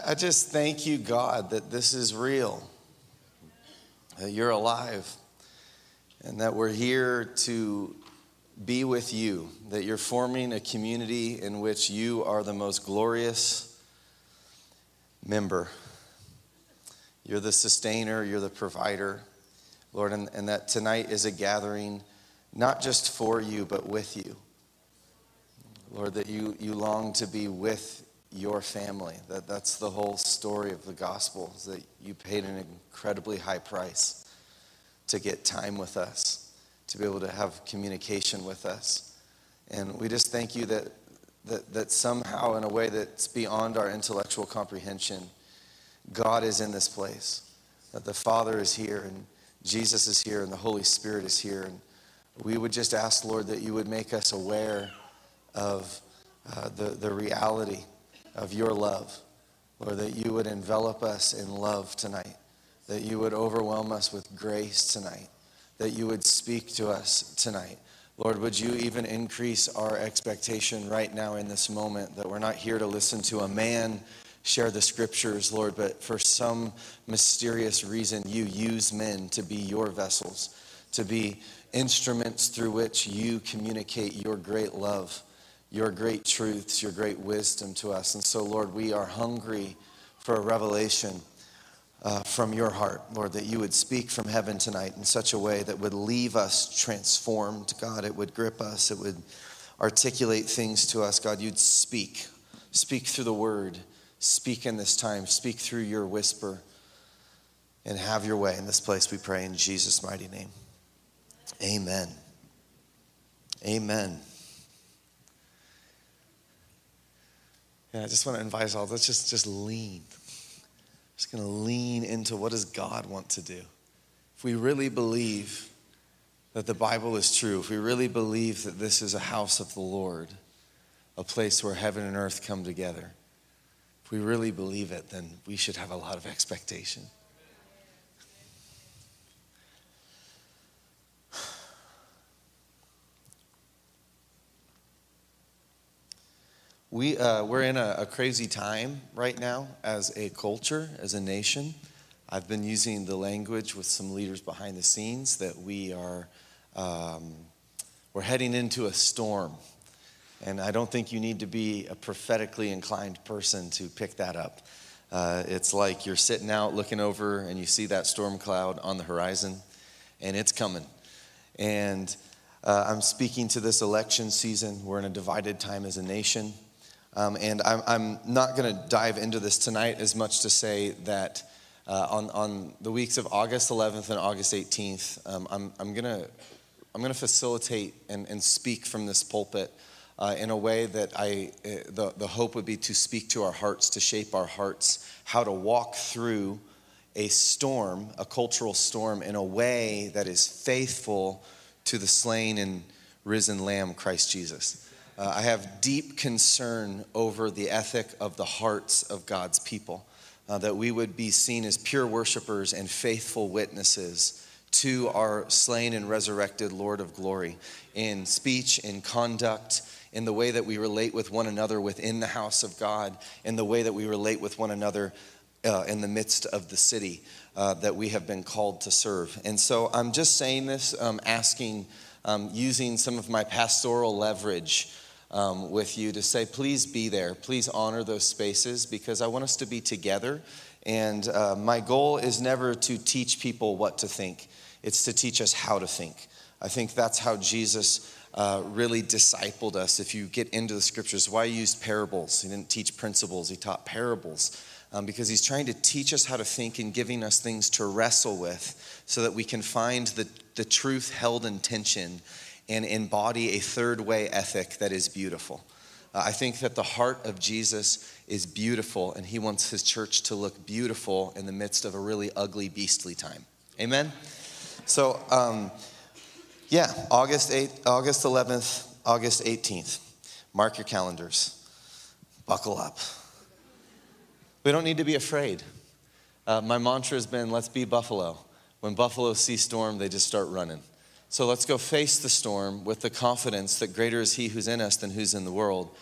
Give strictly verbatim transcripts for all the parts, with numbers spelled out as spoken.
I just thank you, God, that this is real, that you're alive, and that we're here to be with you, that you're forming a community in which you are the most glorious member. You're the sustainer, you're the provider, Lord, and, and that tonight is a gathering not just for you, but with you. Lord, that you, you long to be with your family. That, that's the whole story of the gospel, is that you paid an incredibly high price to get time with us, to be able to have communication with us. And we just thank you that, that, that somehow, in a way that's beyond our intellectual comprehension, God is in this place, that the Father is here, and Jesus is here, and the Holy Spirit is here. And we would just ask, Lord, that you would make us aware of uh, the, the reality of your love. Lord, that you would envelop us in love tonight, that you would overwhelm us with grace tonight, that you would speak to us tonight. Lord, would you even increase our expectation right now in this moment, that we're not here to listen to a man share the scriptures, Lord, but for some mysterious reason, you use men to be your vessels, to be instruments through which you communicate your great love, your great truths, your great wisdom to us. And so, Lord, we are hungry for a revelation uh, from your heart, Lord, that you would speak from heaven tonight in such a way that would leave us transformed, God. It would grip us. It would articulate things to us, God. You'd speak. Speak through the word. Speak in this time. Speak through your whisper. And have your way in this place, we pray in Jesus' mighty name. Amen. Amen. Yeah, I just want to invite us all, let's just, just lean. Just going to lean into what does God want to do. If we really believe that the Bible is true, if we really believe that this is a house of the Lord, a place where heaven and earth come together, if we really believe it, then we should have a lot of expectation. We, uh, we're in a, a crazy time right now as a culture, as a nation. I've been using the language with some leaders behind the scenes that we are, um, we're heading into a storm. And I don't think you need to be a prophetically inclined person to pick that up. Uh, it's like you're sitting out looking over and you see that storm cloud on the horizon, and it's coming. And uh, I'm speaking to this election season. We're in a divided time as a nation. Um, and I'm, I'm not going to dive into this tonight as much to say that uh, on, on the weeks of August eleventh and August eighteenth, um, I'm, I'm going to I'm going to facilitate and, and speak from this pulpit uh, in a way that I uh, the, the hope would be to speak to our hearts, to shape our hearts, how to walk through a storm, a cultural storm, in a way that is faithful to the slain and risen Lamb, Christ Jesus. Uh, I have deep concern over the ethic of the hearts of God's people, uh, that we would be seen as pure worshipers and faithful witnesses to our slain and resurrected Lord of glory in speech, in conduct, in the way that we relate with one another within the house of God, in the way that we relate with one another uh, in the midst of the city uh, that we have been called to serve. And so I'm just saying this, um, asking, um, using some of my pastoral leverage Um, with you to say, please be there. Please honor those spaces, because I want us to be together. And uh, my goal is never to teach people what to think. It's to teach us how to think. I think that's how Jesus uh, really discipled us. If you get into the scriptures, why he used parables. He didn't teach principles. He taught parables um, because he's trying to teach us how to think and giving us things to wrestle with so that we can find the, the truth held in tension and embody a third way ethic that is beautiful. Uh, I think that the heart of Jesus is beautiful, and he wants his church to look beautiful in the midst of a really ugly, beastly time. Amen? So, um, yeah, August eighth, August eleventh, August eighteenth. Mark your calendars. Buckle up. We don't need to be afraid. Uh, my mantra has been, let's be Buffalo. When buffalo see storm, they just start running. So let's go face the storm with the confidence that greater is he who's in us than who's in the world.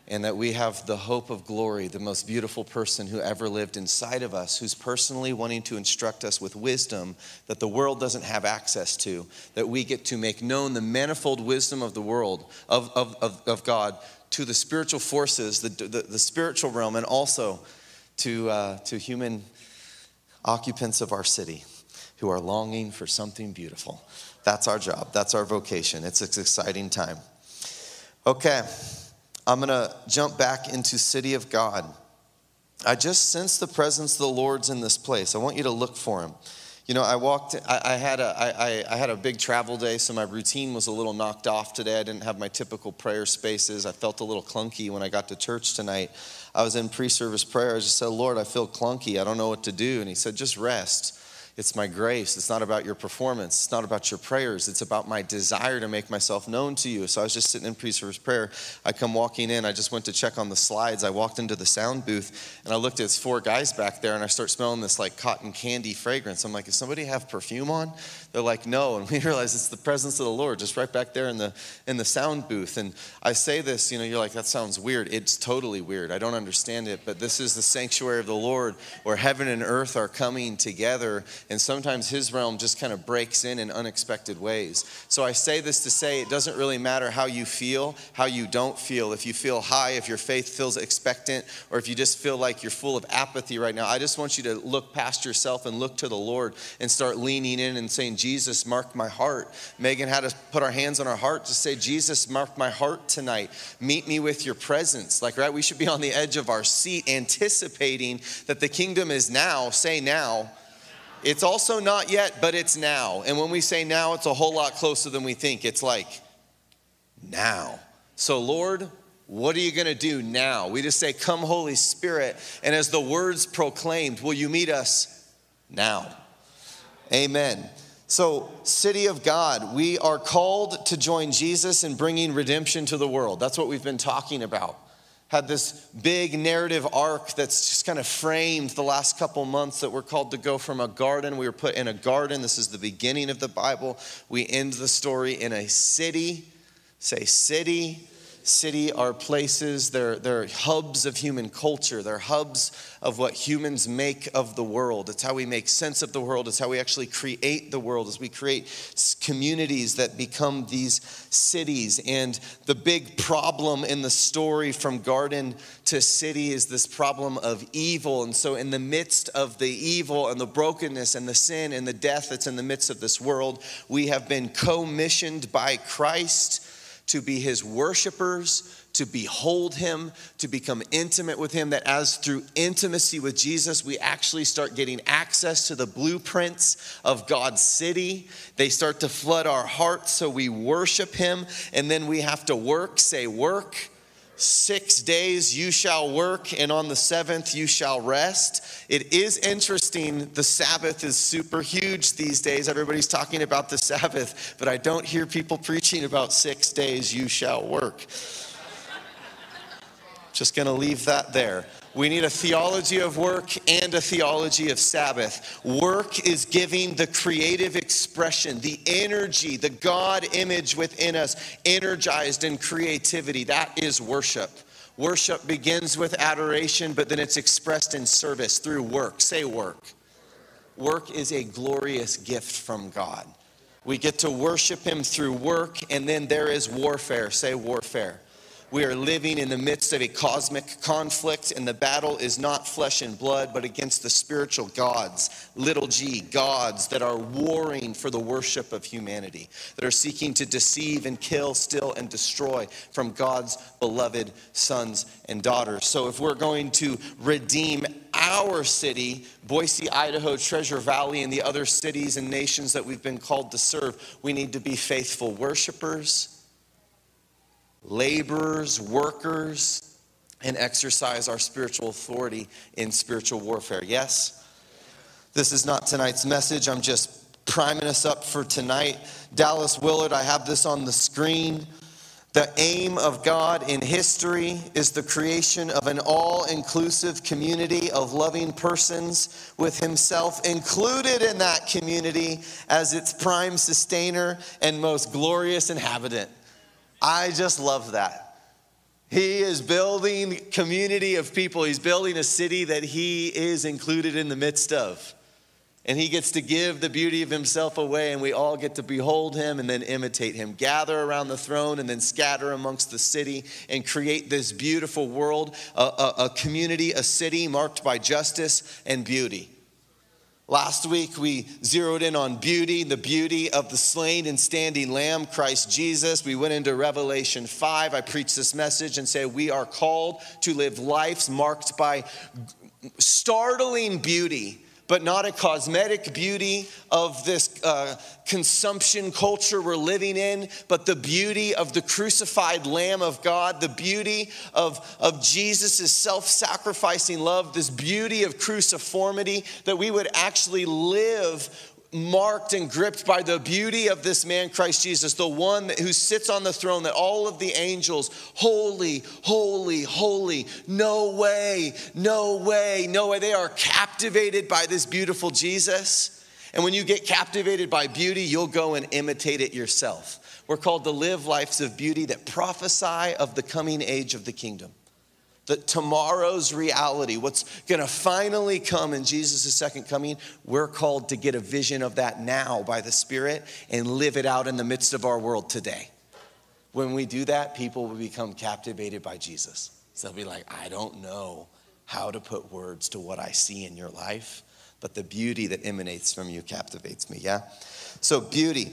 and that we have the hope of glory, the most beautiful person who ever lived inside of us, who's personally wanting to instruct us with wisdom that the world doesn't have access to, that we get to make known the manifold wisdom of the world, of, of, of, of God, to the spiritual forces, the, the, the spiritual realm, and also to, uh, to human occupants of our city who are longing for something beautiful. That's our job. That's our vocation. It's an exciting time. Okay, I'm going to jump back into City of God. I just sense the presence of the Lord's in this place. I want you to look for him. You know, I walked, I, I, had a, I, I had a big travel day, so my routine was a little knocked off today. I didn't have my typical prayer spaces. I felt a little clunky when I got to church tonight. I was in pre-service prayer. I just said, Lord, I feel clunky. I don't know what to do. And he said, just rest. It's my grace. It's not about your performance. It's not about your prayers. It's about my desire to make myself known to you. So I was just sitting in pre-service prayer. I come walking in. I just went to check on the slides. I walked into the sound booth, and I looked at four guys back there, and I start smelling this like cotton candy fragrance. I'm like, does somebody have perfume on? They're like, no. And we realize it's the presence of the Lord just right back there in the in the sound booth. And I say this, you know, you're like, that sounds weird. It's totally weird. I don't understand it. But this is the sanctuary of the Lord where heaven and earth are coming together. And sometimes his realm just kind of breaks in in unexpected ways. So I say this to say it doesn't really matter how you feel, how you don't feel. If you feel high, if your faith feels expectant, or if you just feel like you're full of apathy right now, I just want you to look past yourself and look to the Lord and start leaning in and saying, Jesus, mark my heart. Megan had us put our hands on our heart to say, Jesus, mark my heart tonight. Meet me with your presence. Like, right, we should be on the edge of our seat anticipating that the kingdom is now. Say now. It's also not yet, but it's now. And when we say now, it's a whole lot closer than we think. It's like now. So Lord, what are you going to do now? We just say, come Holy Spirit. And as the words proclaimed, will you meet us now? Amen. So, City of God, we are called to join Jesus in bringing redemption to the world. That's what we've been talking about. Had this big narrative arc that's just kind of framed the last couple months that we're called to go from a garden. We were put in a garden. This is the beginning of the Bible. We end the story in a city. Say city. City are places, they're, they're hubs of human culture. They're hubs of what humans make of the world. It's how we make sense of the world. It's how we actually create the world, as we create communities that become these cities. And the big problem in the story from garden to city is this problem of evil. And so in the midst of the evil and the brokenness and the sin and the death that's in the midst of this world, we have been commissioned by Christ to be his worshipers, to behold him, to become intimate with him, that as through intimacy with Jesus, we actually start getting access to the blueprints of God's city. They start to flood our hearts, so we worship him, and then we have to work, say work. Six days you shall work, and on the seventh you shall rest. It is interesting, the Sabbath is super huge these days. Everybody's talking about the Sabbath, but I don't hear people preaching about six days you shall work. Just gonna leave that there. We need a theology of work and a theology of Sabbath. Work is giving the creative expression, the energy, the God image within us, energized in creativity. That is worship. Worship begins with adoration, but then it's expressed in service through work. Say work. Work is a glorious gift from God. We get to worship him through work, and then there is warfare. Say warfare. We are living in the midst of a cosmic conflict, and the battle is not flesh and blood, but against the spiritual gods, little g, gods that are warring for the worship of humanity, that are seeking to deceive and kill, steal, and destroy from God's beloved sons and daughters. So if we're going to redeem our city, Boise, Idaho, Treasure Valley, and the other cities and nations that we've been called to serve, we need to be faithful worshipers, laborers, workers, and exercise our spiritual authority in spiritual warfare. Yes? This is not tonight's message. I'm just priming us up for tonight. Dallas Willard, I have this on the screen. The aim of God in history is the creation of an all-inclusive community of loving persons with himself included in that community as its prime sustainer and most glorious inhabitant. I just love that. He is building community of people. He's building a city that he is included in the midst of. And he gets to give the beauty of himself away, and we all get to behold him and then imitate him. Gather around the throne and then scatter amongst the city and create this beautiful world, a, a, a community, a city marked by justice and beauty. Last week, we zeroed in on beauty, the beauty of the slain and standing Lamb, Christ Jesus. We went into Revelation five. I preached this message and said we are called to live lives marked by startling beauty, but not a cosmetic beauty of this uh, consumption culture we're living in, but the beauty of the crucified Lamb of God, the beauty of, of Jesus' self-sacrificing love, this beauty of cruciformity, that we would actually live marked and gripped by the beauty of this man, Christ Jesus, the one that, who sits on the throne, that all of the angels, holy, holy, holy, no way, no way, no way. They are captivated by this beautiful Jesus. And when you get captivated by beauty, you'll go and imitate it yourself. We're called to live lives of beauty that prophesy of the coming age of the kingdom. That tomorrow's reality, what's going to finally come in Jesus' second coming, we're called to get a vision of that now by the Spirit and live it out in the midst of our world today. When we do that, people will become captivated by Jesus. So they'll be like, I don't know how to put words to what I see in your life, but the beauty that emanates from you captivates me, yeah? So beauty.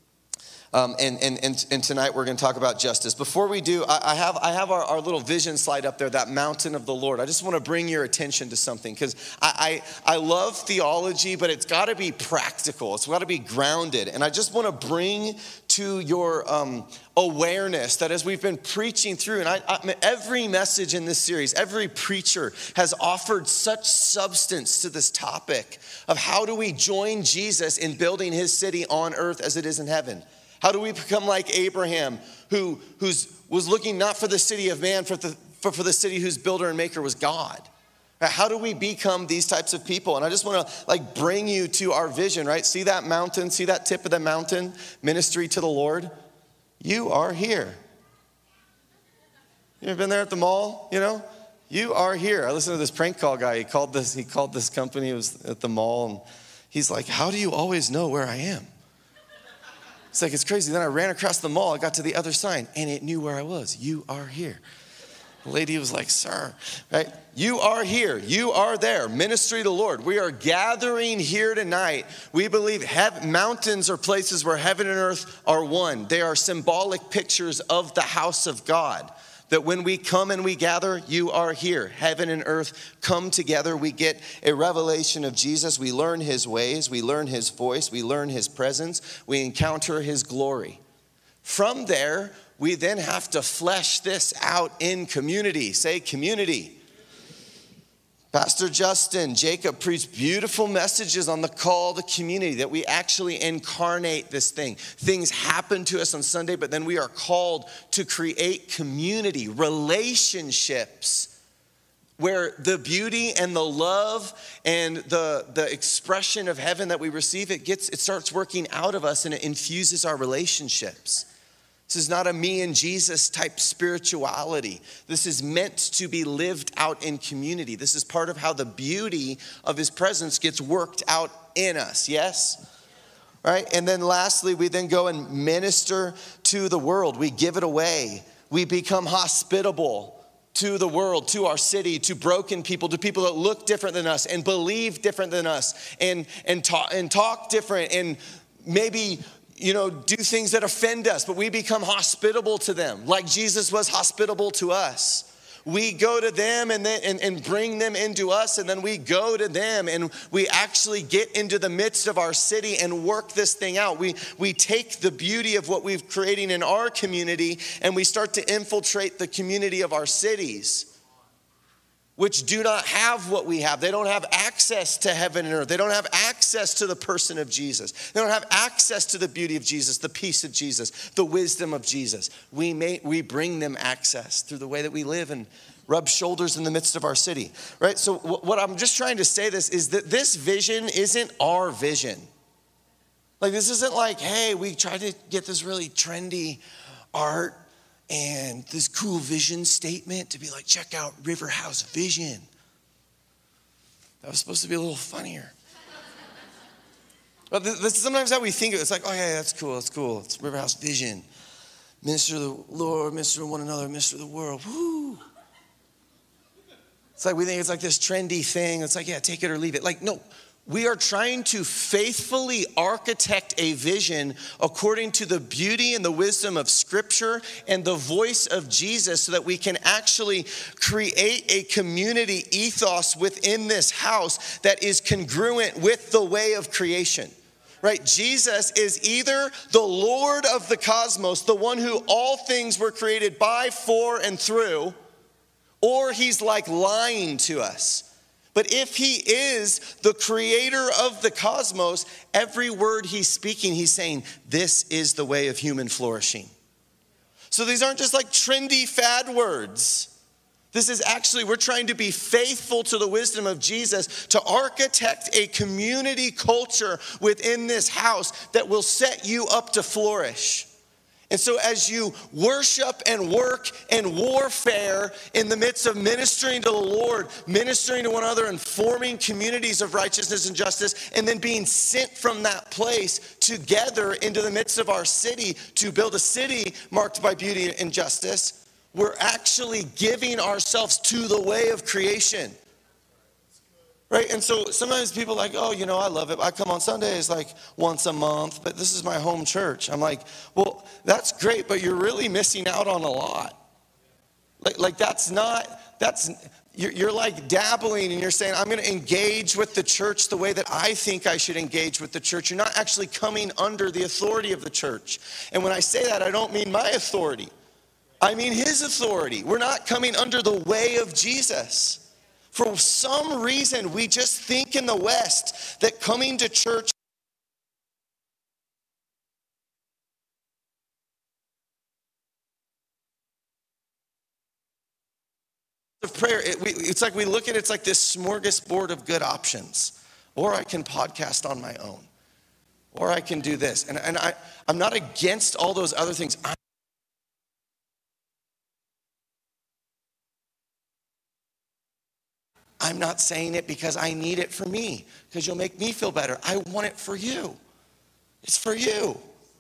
Um, and, and, and, and tonight we're going to talk about justice. Before we do, I, I have, I have our, our little vision slide up there, that mountain of the Lord. I just want to bring your attention to something because I, I, I love theology, but it's got to be practical. It's got to be grounded. And I just want to bring to your um, awareness that as we've been preaching through, and I, I, every message in this series, every preacher has offered such substance to this topic of how do we join Jesus in building his city on earth as it is in heaven. How do we become like Abraham, who who's, was looking not for the city of man, for the, for, for the city whose builder and maker was God? How do we become these types of people? And I just want to like bring you to our vision, right? See that mountain, see that tip of the mountain, ministry to the Lord? You are here. You ever been there at the mall, you know? You are here. I listened to this prank call guy. He called this, he called this company, it was at the mall, and he's like, how do you always know where I am? It's like, it's crazy. Then I ran across the mall. I got to the other sign, and it knew where I was. You are here. The lady was like, sir, right? You are here. You are there. Ministry to the Lord. We are gathering here tonight. We believe heaven, mountains are places where heaven and earth are one. They are symbolic pictures of the house of God. That when we come and we gather, you are here. Heaven and earth come together. We get a revelation of Jesus. We learn his ways. We learn his voice. We learn his presence. We encounter his glory. From there, we then have to flesh this out in community. Say community. Pastor Justin, Jacob preached beautiful messages on the call to community, that we actually incarnate this thing. Things happen to us on Sunday, but then we are called to create community, relationships, where the beauty and the love and the, the expression of heaven that we receive, it gets, it starts working out of us and it infuses our relationships. This is not a me and Jesus type spirituality. This is meant to be lived out in community. This is part of how the beauty of his presence gets worked out in us, yes? Right? And then lastly, we then go and minister to the world. We give it away. We become hospitable to the world, to our city, to broken people, to people that look different than us and believe different than us and, and, talk, and talk different and maybe, you know, do things that offend us, but we become hospitable to them like Jesus was hospitable to us. We go to them and, then, and, and bring them into us, and then we go to them and we actually get into the midst of our city and work this thing out. We, we take the beauty of what we've creating in our community and we start to infiltrate the community of our cities, which do not have what we have. They don't have access to heaven and earth. They don't have access to the person of Jesus. They don't have access to the beauty of Jesus, the peace of Jesus, the wisdom of Jesus. We may, we bring them access through the way that we live and rub shoulders in the midst of our city, right? So what I'm just trying to say this is that this vision isn't our vision. Like this isn't like, hey, we tried to get this really trendy art and this cool vision statement to be like, check out River House Vision. That was supposed to be a little funnier. But this is sometimes how we think of it. It's like, oh yeah, that's cool, that's cool. It's River House Vision. Minister to the Lord, minister to one another, minister to the world. Woo! It's like we think it's like this trendy thing. It's like, yeah, take it or leave it. Like, no. We are trying to faithfully architect a vision according to the beauty and the wisdom of Scripture and the voice of Jesus so that we can actually create a community ethos within this house that is congruent with the way of creation. Right? Jesus is either the Lord of the cosmos, the one who all things were created by, for, and through, or he's like lying to us. But if he is the creator of the cosmos, every word he's speaking, he's saying, this is the way of human flourishing. So these aren't just like trendy fad words. This is actually, we're trying to be faithful to the wisdom of Jesus to architect a community culture within this house that will set you up to flourish. And so as you worship and work and warfare in the midst of ministering to the Lord, ministering to one another and forming communities of righteousness and justice, and then being sent from that place together into the midst of our city to build a city marked by beauty and justice, we're actually giving ourselves to the way of creation. Right? And so sometimes people are like, oh, you know, I love it. I come on Sundays like once a month, but this is my home church. I'm like, well, that's great, but you're really missing out on a lot. Like, like that's not, that's, you're, you're like dabbling and you're saying, I'm going to engage with the church the way that I think I should engage with the church. You're not actually coming under the authority of the church. And when I say that, I don't mean my authority. I mean his authority. We're not coming under the way of Jesus. For some reason, we just think in the West that coming to church of prayer, it, we, it's like we look at it, it's like this smorgasbord of good options. Or I can podcast on my own. Or I can do this. And, and I, I'm not against all those other things. I'm I'm not saying it because I need it for me, because you'll make me feel better. I want it for you. It's for you.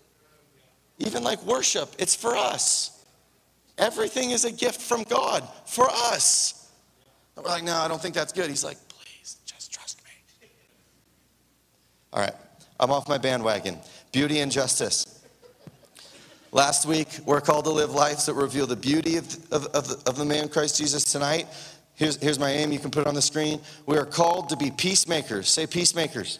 Even like worship, it's for us. Everything is a gift from God for us. And we're like, no, I don't think that's good. He's like, please, just trust me. All right, I'm off my bandwagon. Beauty and justice. Last week, we're called to live lives that reveal the beauty of, of, of, the, of the man Christ Jesus. Tonight, Here's, here's my aim. You can put it on the screen. We are called to be peacemakers. Say peacemakers.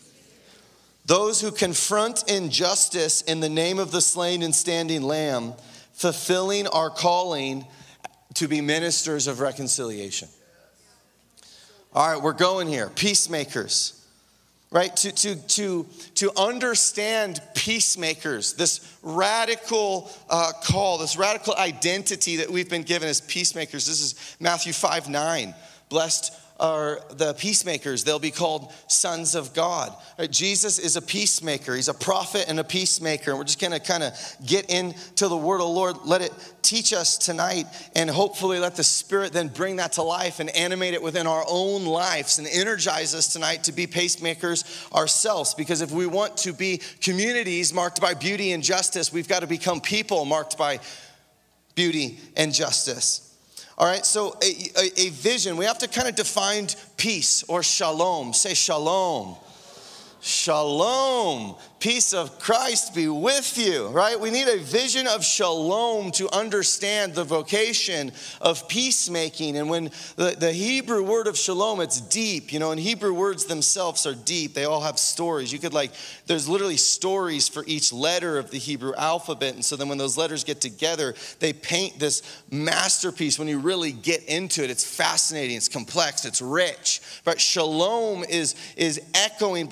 Those who confront injustice in the name of the slain and standing lamb, fulfilling our calling to be ministers of reconciliation. All right, we're going here. Peacemakers. Right? To, to, to, to understand peacemakers, this radical uh, call, this radical identity that we've been given as peacemakers. This is Matthew five nine. Blessed are the peacemakers. They'll be called sons of God. Right? Jesus is a peacemaker. He's a prophet and a peacemaker. And we're just going to kind of get into the word of the Lord. Let it teach us tonight, and hopefully let the Spirit then bring that to life and animate it within our own lives and energize us tonight to be pacemakers ourselves. Because if we want to be communities marked by beauty and justice, we've got to become people marked by beauty and justice. All right, so a, a, a vision, we have to kind of define peace or shalom. Say shalom. Shalom. Peace of Christ be with you, right? We need a vision of shalom to understand the vocation of peacemaking. And when the, the Hebrew word of shalom, it's deep, you know, and Hebrew words themselves are deep. They all have stories. You could like, there's literally stories for each letter of the Hebrew alphabet. And so then when those letters get together, they paint this masterpiece. When you really get into it, it's fascinating, it's complex, it's rich. But shalom is, is echoing back to the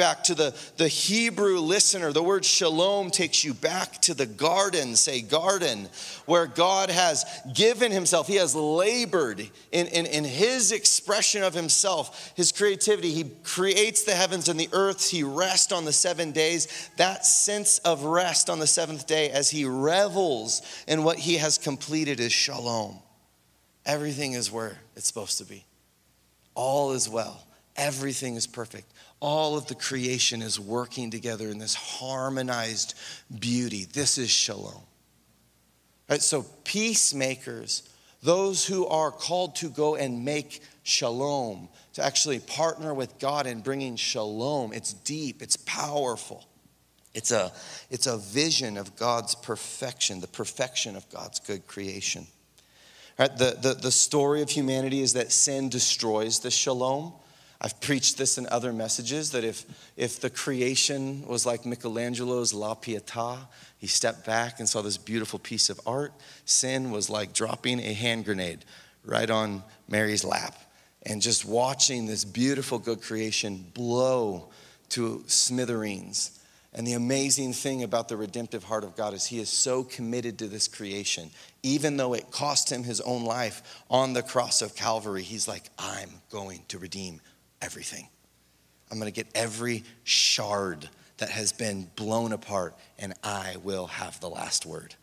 the, the Hebrew listener, the word shalom takes you back to the garden, say garden, where God has given himself. He has labored in, in, in his expression of himself, his creativity. He creates the heavens and the earth. He rests on the seven days. That sense of rest on the seventh day as he revels in what he has completed is shalom. Everything is where it's supposed to be. All is well. Everything is perfect. All of the creation is working together in this harmonized beauty. This is shalom. Right, so peacemakers, those who are called to go and make shalom, to actually partner with God in bringing shalom. It's deep, it's powerful. It's a, it's a vision of God's perfection, the perfection of God's good creation. Right, the, the, the story of humanity is that sin destroys the shalom. I've preached this in other messages, that if, if the creation was like Michelangelo's La Pietà, he stepped back and saw this beautiful piece of art. Sin was like dropping a hand grenade right on Mary's lap and just watching this beautiful good creation blow to smithereens. And the amazing thing about the redemptive heart of God is he is so committed to this creation. Even though it cost him his own life on the cross of Calvary, he's like, I'm going to redeem everything. I'm going to get every shard that has been blown apart, and I will have the last word.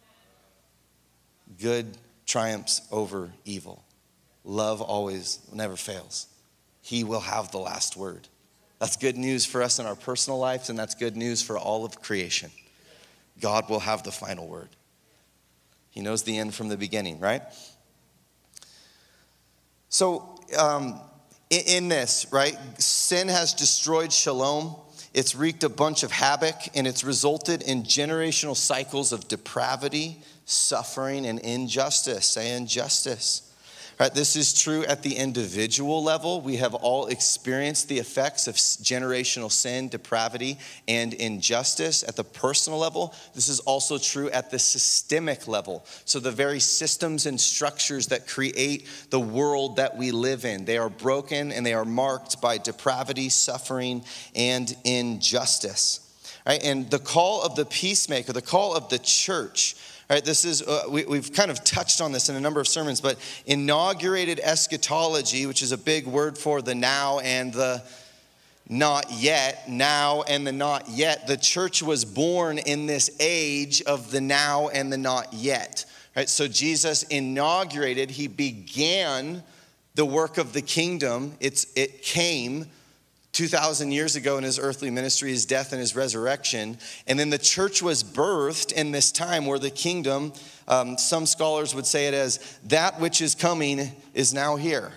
Good triumphs over evil. Love always, never fails. He will have the last word. That's good news for us in our personal lives, and that's good news for all of creation. God will have the final word. He knows the end from the beginning, right? So, um, in, in this, right, sin has destroyed shalom. It's wreaked a bunch of havoc, and it's resulted in generational cycles of depravity, suffering, and injustice. Say injustice. Right, this is true at the individual level. We have all experienced the effects of generational sin, depravity, and injustice. At the personal level, this is also true at the systemic level. So the very systems and structures that create the world that we live in, they are broken and they are marked by depravity, suffering, and injustice. Right, and the call of the peacemaker, the call of the church, all right, this is, uh, we, we've kind of touched on this in a number of sermons, but inaugurated eschatology, which is a big word for the now and the not yet, now and the not yet. The church was born in this age of the now and the not yet. Right, so Jesus inaugurated, he began the work of the kingdom. It's, it came two thousand years ago in his earthly ministry, his death and his resurrection. And then the church was birthed in this time where the kingdom, um, some scholars would say it as that which is coming is now here.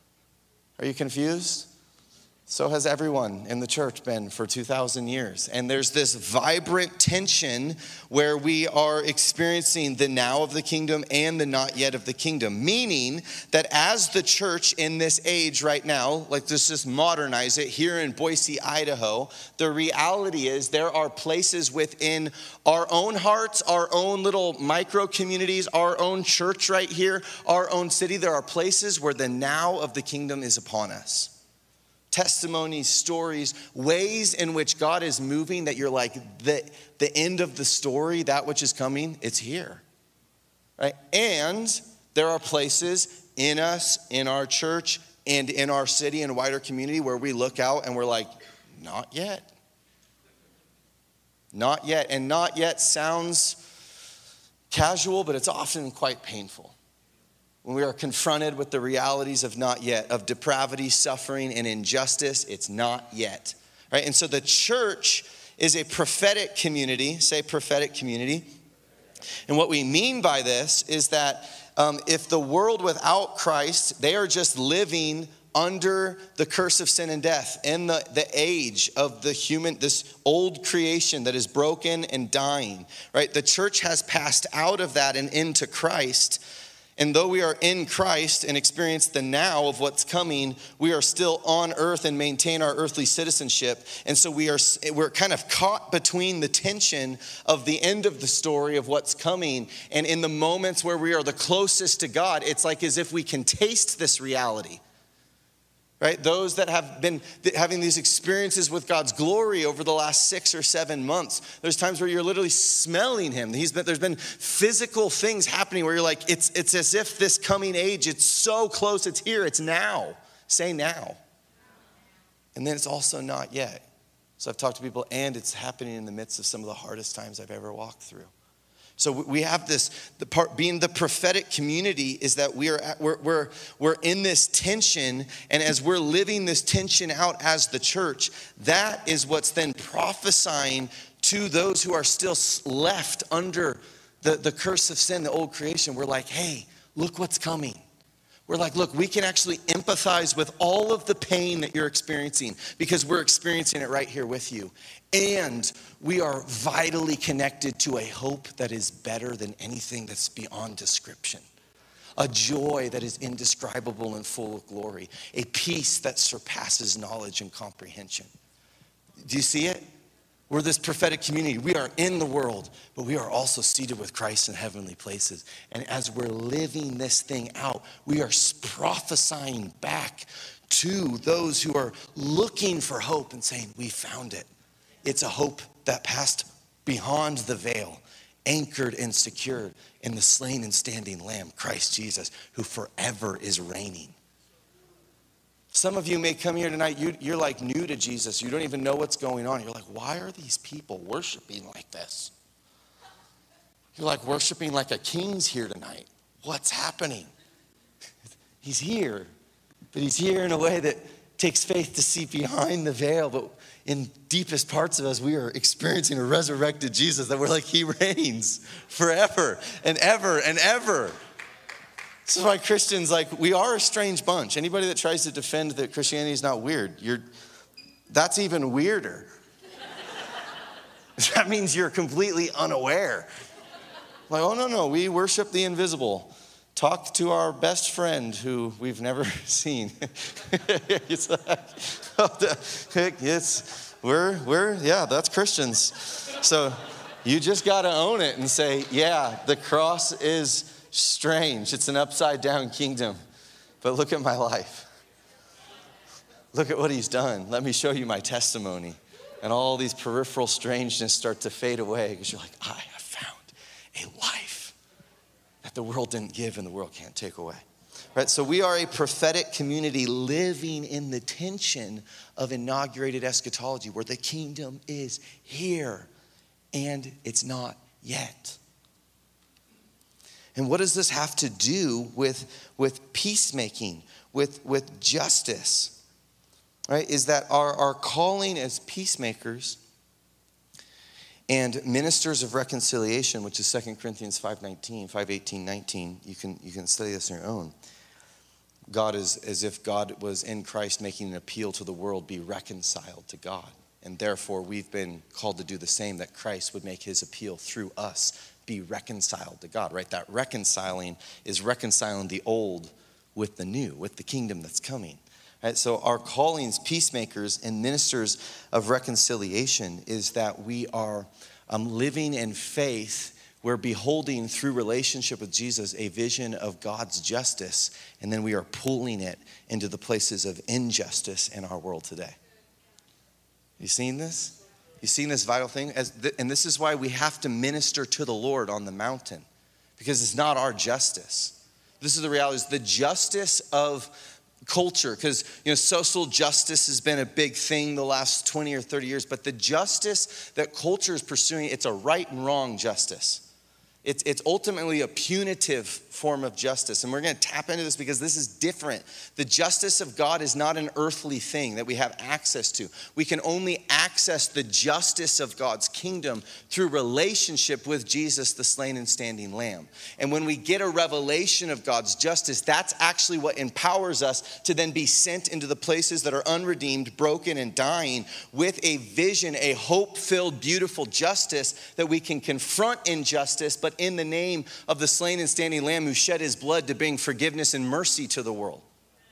Are you confused? So has everyone in the church been for two thousand years. And there's this vibrant tension where we are experiencing the now of the kingdom and the not yet of the kingdom. Meaning that as the church in this age right now, like let's just modernize it, here in Boise, Idaho, the reality is there are places within our own hearts, our own little micro communities, our own church right here, our own city. There are places where the now of the kingdom is upon us. Testimonies, stories, ways in which God is moving that you're like, the, the end of the story, that which is coming, it's here, right? And there are places in us, in our church, and in our city and wider community where we look out and we're like, not yet. Not yet. And not yet sounds casual, but it's often quite painful. When we are confronted with the realities of not yet, of depravity, suffering, and injustice, it's not yet, right? And so the church is a prophetic community, say prophetic community. And what we mean by this is that um, if the world without Christ, they are just living under the curse of sin and death in the, the age of the human, this old creation that is broken and dying, right? The church has passed out of that and into Christ. And though we are in Christ and experience the now of what's coming, we are still on earth and maintain our earthly citizenship. And so we are, we're kind of caught between the tension of the end of the story of what's coming. And in the moments where we are the closest to God, it's like as if we can taste this reality. right? Those that have been having these experiences with God's glory over the last six or seven months. There's times where you're literally smelling him. He's been, there's been physical things happening where you're like, it's, it's as if this coming age, it's so close, it's here, it's now. Say now. And then it's also not yet. So I've talked to people, and it's happening in the midst of some of the hardest times I've ever walked through. So we have this, the part, being the prophetic community is that we are at, we're, we're, we're in this tension, and as we're living this tension out as the church, that is what's then prophesying to those who are still left under the, the curse of sin, the old creation. We're like, hey, look what's coming. We're like, look, we can actually empathize with all of the pain that you're experiencing because we're experiencing it right here with you. And we are vitally connected to a hope that is better than anything that's beyond description. A joy that is indescribable and full of glory. A peace that surpasses knowledge and comprehension. Do you see it? We're this prophetic community. We are in the world, but we are also seated with Christ in heavenly places. And as we're living this thing out, we are prophesying back to those who are looking for hope and saying, we found it. It's a hope that passed beyond the veil, anchored and secured in the slain and standing Lamb, Christ Jesus, who forever is reigning. Some of you may come here tonight, you, you're like new to Jesus. You don't even know what's going on. You're like, why are these people worshiping like this? You're like worshiping like a king's here tonight. What's happening? He's here, but he's here in a way that takes faith to see behind the veil. But in deepest parts of us, we are experiencing a resurrected Jesus that we're like, he reigns forever and ever and ever. This is why Christians, like, we are a strange bunch. Anybody that tries to defend that Christianity is not weird, you're, that's even weirder. That means you're completely unaware. Like, oh, no, no, we worship the invisible. Talk to our best friend who we've never seen. It's like, oh, it's, we're, we're, yeah, that's Christians. So you just got to own it and say, yeah, the cross is strange. It's an upside down kingdom. But look at my life. Look at what he's done. Let me show you my testimony. And all these peripheral strangeness start to fade away because you're like, I have found a life that the world didn't give and the world can't take away. Right? So we are a prophetic community living in the tension of inaugurated eschatology where the kingdom is here and it's not yet. And what does this have to do with, with peacemaking, with, with justice? Right? Is that our, our calling as peacemakers and ministers of reconciliation, which is Second Corinthians five nineteen, five eighteen, nineteen. You can, you can study this on your own. God is as if God was in Christ making an appeal to the world, be reconciled to God. And therefore, we've been called to do the same, that Christ would make his appeal through us, be reconciled to God, right? That reconciling is reconciling the old with the new, with the kingdom that's coming. Right? So our callings, peacemakers and ministers of reconciliation, is that we are um, living in faith. We're beholding through relationship with Jesus a vision of God's justice, and then we are pulling it into the places of injustice in our world today. You seen this? You seen this vital thing? As th- and this is why we have to minister to the Lord on the mountain, because it's not our justice. This is the reality, is the justice of culture, because you know social justice has been a big thing the last twenty or thirty years, but the justice that culture is pursuing, it's a right and wrong justice. It's, it's ultimately a punitive form of justice. And we're going to tap into this because this is different. The justice of God is not an earthly thing that we have access to. We can only access the justice of God's kingdom through relationship with Jesus, the slain and standing Lamb. And when we get a revelation of God's justice, that's actually what empowers us to then be sent into the places that are unredeemed, broken, and dying with a vision, a hope-filled, beautiful justice that we can confront injustice, but in the name of the slain and standing Lamb who shed his blood to bring forgiveness and mercy to the world.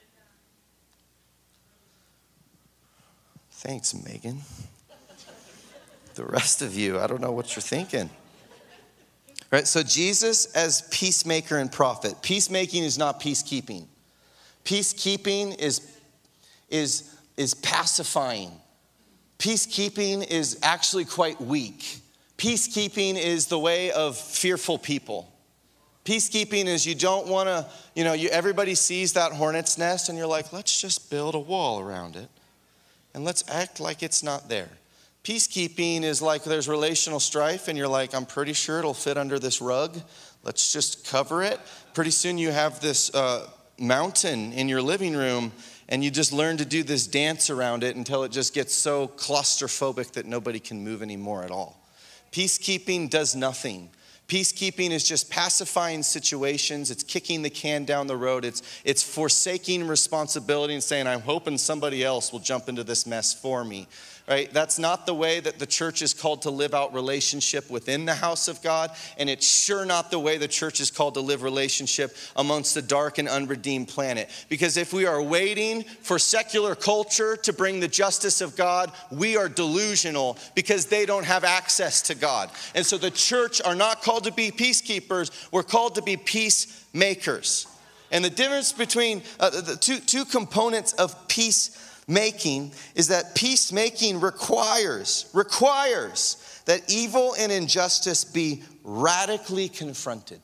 Thanks, Megan. The rest of you, I don't know what you're thinking. Right, so Jesus as peacemaker and prophet. Peacemaking is not peacekeeping. Peacekeeping is, is, is pacifying. Peacekeeping is actually quite weak. Peacekeeping is the way of fearful people. Peacekeeping is you don't want to, you know, you, everybody sees that hornet's nest and you're like, let's just build a wall around it and let's act like it's not there. Peacekeeping is like there's relational strife and you're like, I'm pretty sure it'll fit under this rug. Let's just cover it. Pretty soon you have this uh, mountain in your living room and you just learn to do this dance around it until it just gets so claustrophobic that nobody can move anymore at all. Peacekeeping does nothing. Peacekeeping is just pacifying situations. It's kicking the can down the road. It's, it's forsaking responsibility and saying, I'm hoping somebody else will jump into this mess for me. Right? That's not the way that the church is called to live out relationship within the house of God. And it's sure not the way the church is called to live relationship amongst the dark and unredeemed planet. Because if we are waiting for secular culture to bring the justice of God, we are delusional because they don't have access to God. And so the church are not called to be peacekeepers. We're called to be peacemakers. And the difference between uh, the two, two components of peace making is that peacemaking requires, requires that evil and injustice be radically confronted.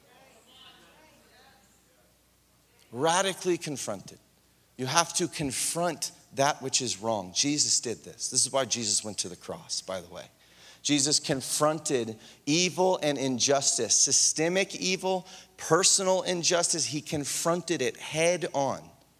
Radically confronted. You have to confront that which is wrong. Jesus did this. This is why Jesus went to the cross, by the way. Jesus confronted evil and injustice, systemic evil, personal injustice. He confronted it head on.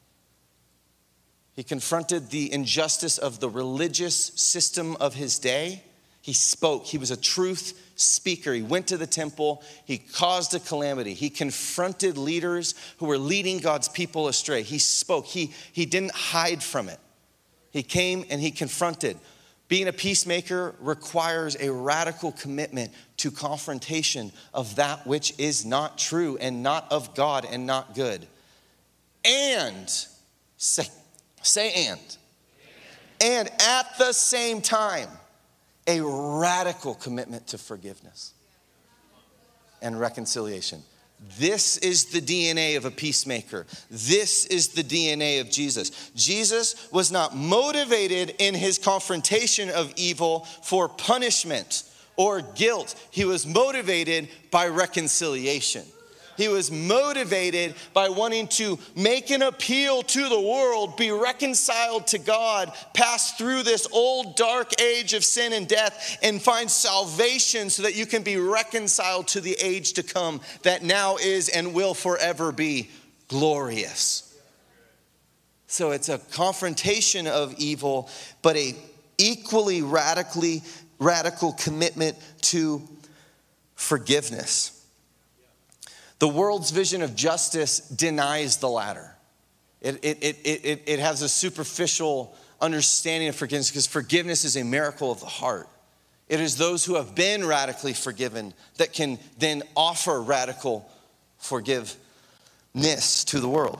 He confronted the injustice of the religious system of his day. He spoke. He was a truth speaker. He went to the temple. He caused a calamity. He confronted leaders who were leading God's people astray. He spoke. He, he didn't hide from it. He came and he confronted. Being a peacemaker requires a radical commitment to confrontation of that which is not true and not of God and not good. And say, Say and. And at the same time, a radical commitment to forgiveness and reconciliation. This is the D N A of a peacemaker. This is the D N A of Jesus. Jesus was not motivated in his confrontation of evil for punishment or guilt. He was motivated by reconciliation. He was motivated by wanting to make an appeal to the world, be reconciled to God, pass through this old dark age of sin and death, and find salvation so that you can be reconciled to the age to come that now is and will forever be glorious. So it's a confrontation of evil, but a equally radically radical commitment to forgiveness. The world's vision of justice denies the latter. It, it, it, it, it has a superficial understanding of forgiveness because forgiveness is a miracle of the heart. It is those who have been radically forgiven that can then offer radical forgiveness to the world.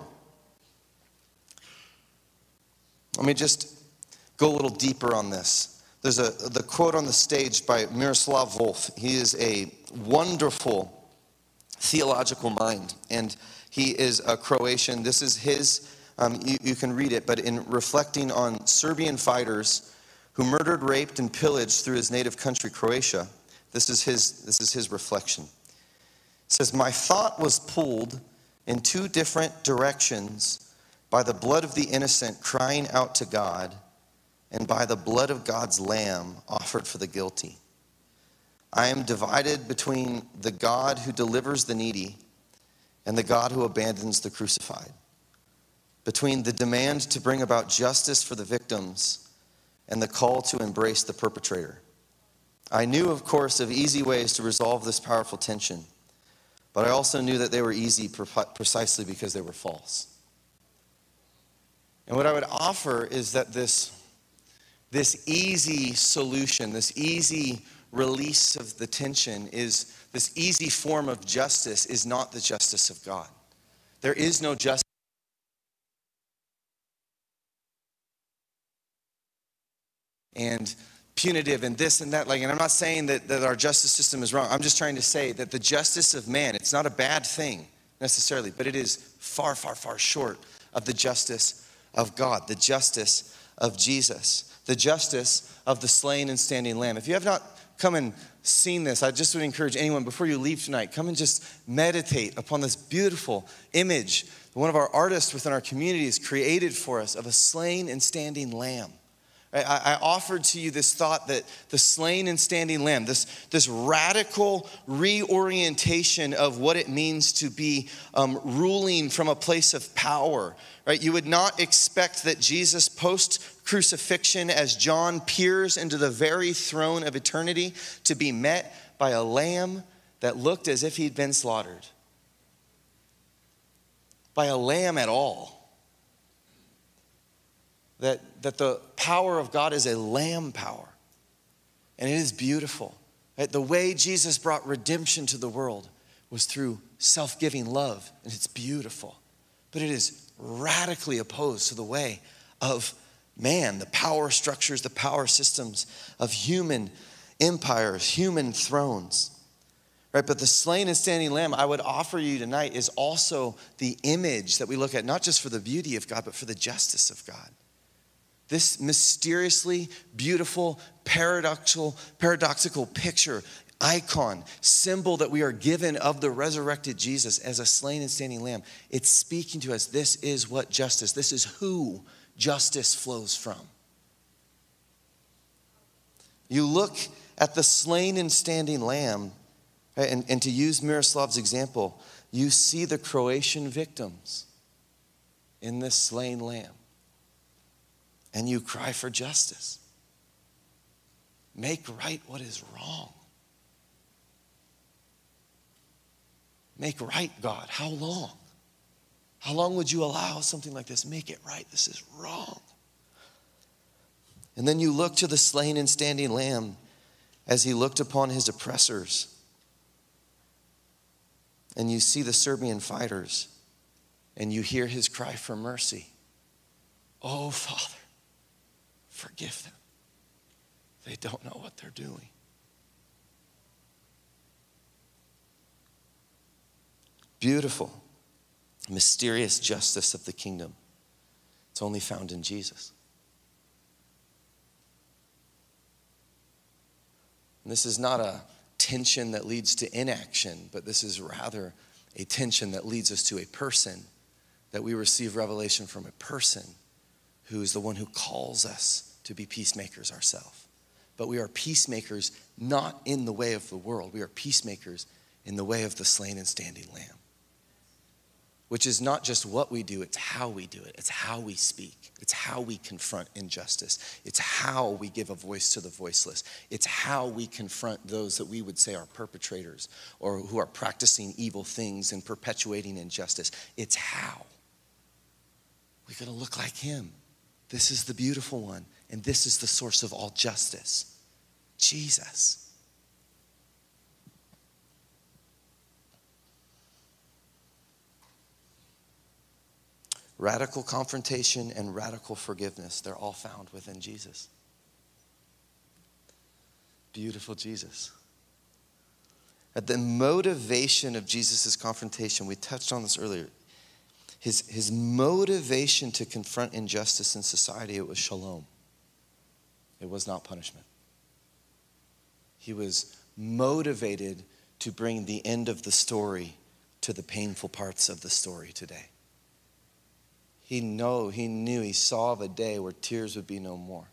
Let me just go a little deeper on this. There's a the quote on the stage by Miroslav Volf. He is a wonderful theological mind, and he is a Croatian. This is his, um, you, you can read it, but in reflecting on Serbian fighters who murdered, raped, and pillaged through his native country, Croatia, this is his, this is his reflection. It says, my thought was pulled in two different directions by the blood of the innocent crying out to God and by the blood of God's lamb offered for the guilty. I am divided between the God who delivers the needy and the God who abandons the crucified, between the demand to bring about justice for the victims and the call to embrace the perpetrator. I knew, of course, of easy ways to resolve this powerful tension, but I also knew that they were easy precisely because they were false. And what I would offer is that this, this easy solution, this easy release of the tension is this easy form of justice is not the justice of God. There is no justice. And punitive and this and that. Like, and I'm not saying that, that our justice system is wrong. I'm just trying to say that the justice of man, it's not a bad thing necessarily, but it is far, far, far short of the justice of God, the justice of Jesus, the justice of the slain and standing lamb. If you have not come and seen this, I just would encourage anyone before you leave tonight, come and just meditate upon this beautiful image one of our artists within our community has created for us of a slain and standing lamb. I offered to you this thought that the slain and standing lamb, this, this radical reorientation of what it means to be um, ruling from a place of power, right? You would not expect that Jesus post-crucifixion, as John peers into the very throne of eternity, to be met by a lamb that looked as if he'd been slaughtered. By a lamb at all. That, that the power of God is a lamb power. And it is beautiful. Right? The way Jesus brought redemption to the world was through self-giving love. And it's beautiful. But it is radically opposed to the way of man, the power structures, the power systems of human empires, human thrones. Right? But the slain and standing lamb I would offer you tonight is also the image that we look at, not just for the beauty of God, but for the justice of God. This mysteriously beautiful, paradoxical, paradoxical picture, icon, symbol that we are given of the resurrected Jesus as a slain and standing lamb. It's speaking to us. This is what justice, this is who justice flows from. You look at the slain and standing lamb, right, and, and to use Miroslav's example, you see the Croatian victims in this slain lamb. And you cry for justice. Make right what is wrong. Make right, God. How long? How long would you allow something like this? Make it right. This is wrong. And then you look to the slain and standing lamb as he looked upon his oppressors. And you see the Serbian fighters. And you hear his cry for mercy. Oh, Father. Forgive them. They don't know what they're doing. Beautiful, mysterious justice of the kingdom. It's only found in Jesus. And this is not a tension that leads to inaction, but this is rather a tension that leads us to a person, that we receive revelation from a person who is the one who calls us to be peacemakers ourselves. But we are peacemakers not in the way of the world. We are peacemakers in the way of the slain and standing lamb. Which is not just what we do, it's how we do it. It's how we speak. It's how we confront injustice. It's how we give a voice to the voiceless. It's how we confront those that we would say are perpetrators or who are practicing evil things and perpetuating injustice. It's how. We're going to look like him. This is the beautiful one, and this is the source of all justice, Jesus. Radical confrontation and radical forgiveness, they're all found within Jesus. Beautiful Jesus. At the motivation of Jesus' confrontation, we touched on this earlier. His, his motivation to confront injustice in society, it was shalom. It was not punishment. He was motivated to bring the end of the story to the painful parts of the story today. He know, he knew, he saw of a day where tears would be no more.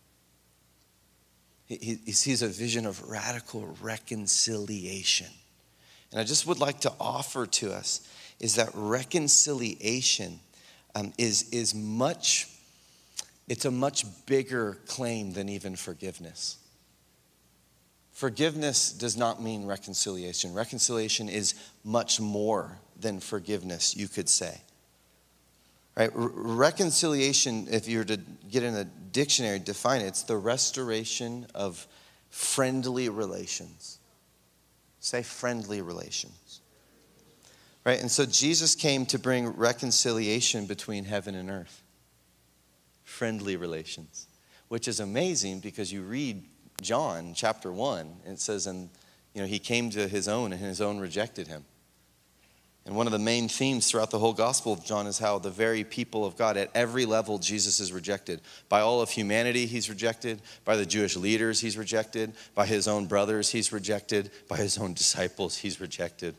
He, he, he sees a vision of radical reconciliation. And I just would like to offer to us is that reconciliation um, is, is much, it's a much bigger claim than even forgiveness. Forgiveness does not mean reconciliation. Reconciliation is much more than forgiveness, you could say. Right? Re- reconciliation, if you were to get in a dictionary, define it, it's the restoration of friendly relations. Say friendly relations. Right? And so Jesus came to bring reconciliation between heaven and earth. Friendly relations. Which is amazing because you read John chapter one, and it says, and you know, he came to his own and his own rejected him. And one of the main themes throughout the whole Gospel of John is how the very people of God, at every level, Jesus is rejected. By all of humanity, he's rejected. By the Jewish leaders, he's rejected. By his own brothers, he's rejected. By his own disciples, he's rejected.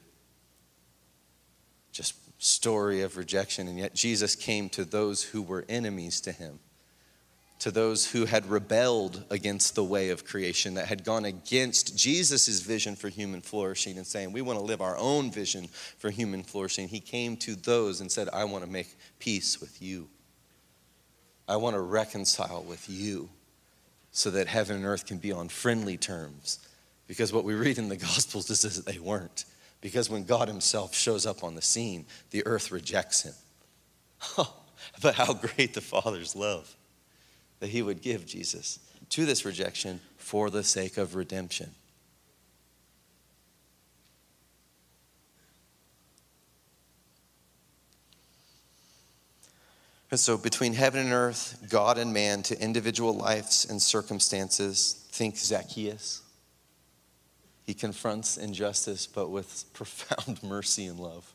Just story of rejection. And yet Jesus came to those who were enemies to him, to those who had rebelled against the way of creation, that had gone against Jesus' vision for human flourishing and saying, we want to live our own vision for human flourishing. He came to those and said, I want to make peace with you. I want to reconcile with you so that heaven and earth can be on friendly terms. Because what we read in the Gospels is that they weren't. Because when God himself shows up on the scene, the earth rejects him. But how great the Father's love, that he would give Jesus to this rejection for the sake of redemption. And so between heaven and earth, God and man, to individual lives and circumstances, think Zacchaeus. He confronts injustice, but with profound mercy and love.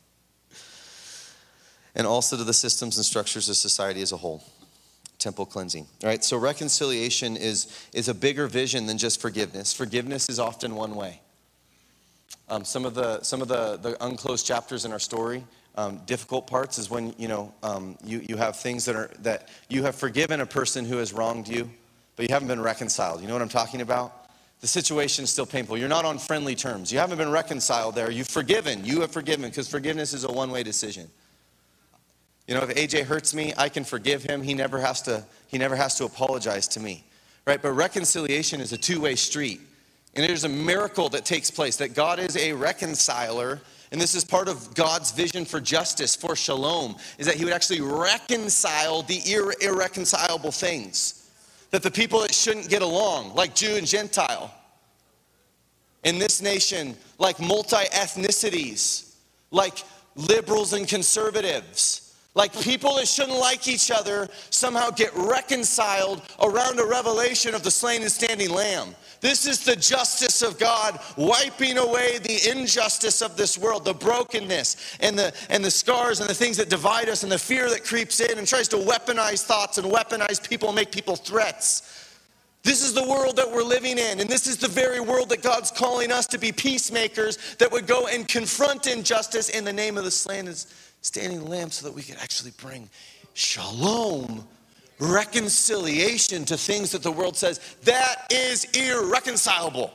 And also to the systems and structures of society as a whole. Temple cleansing. All right, so reconciliation is, is a bigger vision than just forgiveness. Forgiveness is often one way. Um, some of the some of the, the unclosed chapters in our story, um, difficult parts is when you know um, you you have things that are that you have forgiven a person who has wronged you, but you haven't been reconciled. You know what I'm talking about? The situation is still painful. You're not on friendly terms. You haven't been reconciled there. You've forgiven. You have forgiven, because forgiveness is a one-way decision. You know, if A J hurts me, I can forgive him. He never has to, he never has to apologize to me, right? But reconciliation is a two-way street. And there's a miracle that takes place, that God is a reconciler. And this is part of God's vision for justice, for shalom, is that he would actually reconcile the irre- irreconcilable things. That the people that shouldn't get along, like Jew and Gentile, in this nation, like multi-ethnicities, like liberals and conservatives, like people that shouldn't like each other, somehow get reconciled around a revelation of the slain and standing lamb. This is the justice of God, wiping away the injustice of this world, the brokenness and the, and the scars and the things that divide us and the fear that creeps in and tries to weaponize thoughts and weaponize people and make people threats. This is the world that we're living in, and this is the very world that God's calling us to be peacemakers that would go and confront injustice in the name of the slain and standing lamb, so that we can actually bring shalom, reconciliation to things that the world says that is irreconcilable.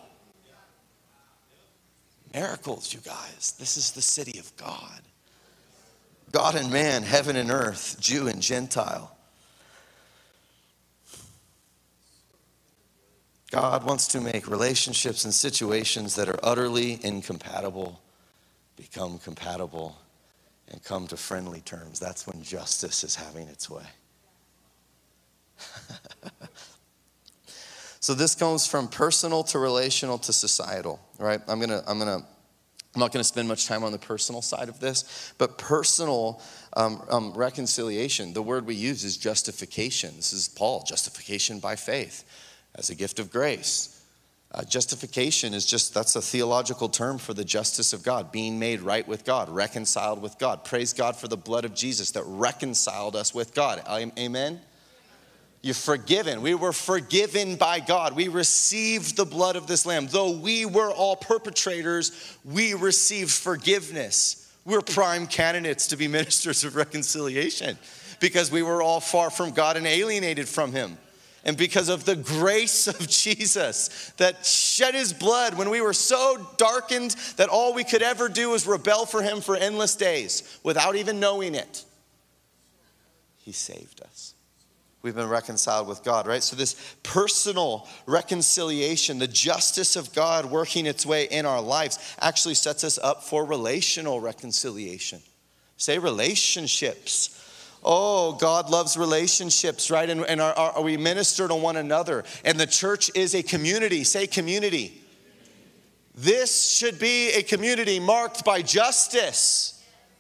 Miracles, you guys. This is the city of God. God and man, heaven and earth, Jew and Gentile. God wants to make relationships and situations that are utterly incompatible become compatible and come to friendly terms. That's when justice is having its way. So this goes from personal to relational to societal, right? I'm gonna, I'm gonna, I'm not gonna spend much time on the personal side of this, but personal um, um, reconciliation, the word we use is justification. This is Paul, justification by faith as a gift of grace. Uh, justification is just, that's a theological term for the justice of God, being made right with God, reconciled with God. Praise God for the blood of Jesus that reconciled us with God. Amen? You're forgiven. We were forgiven by God. We received the blood of this lamb. Though we were all perpetrators, we received forgiveness. We're prime candidates to be ministers of reconciliation because we were all far from God and alienated from him. And because of the grace of Jesus that shed his blood when we were so darkened that all we could ever do was rebel for him for endless days without even knowing it, he saved us. We've been reconciled with God, right? So this personal reconciliation, the justice of God working its way in our lives, actually sets us up for relational reconciliation. Say relationships. Oh, God loves relationships, right? And, and our, our, we minister to one another. And the church is a community. Say community. This should be a community marked by justice.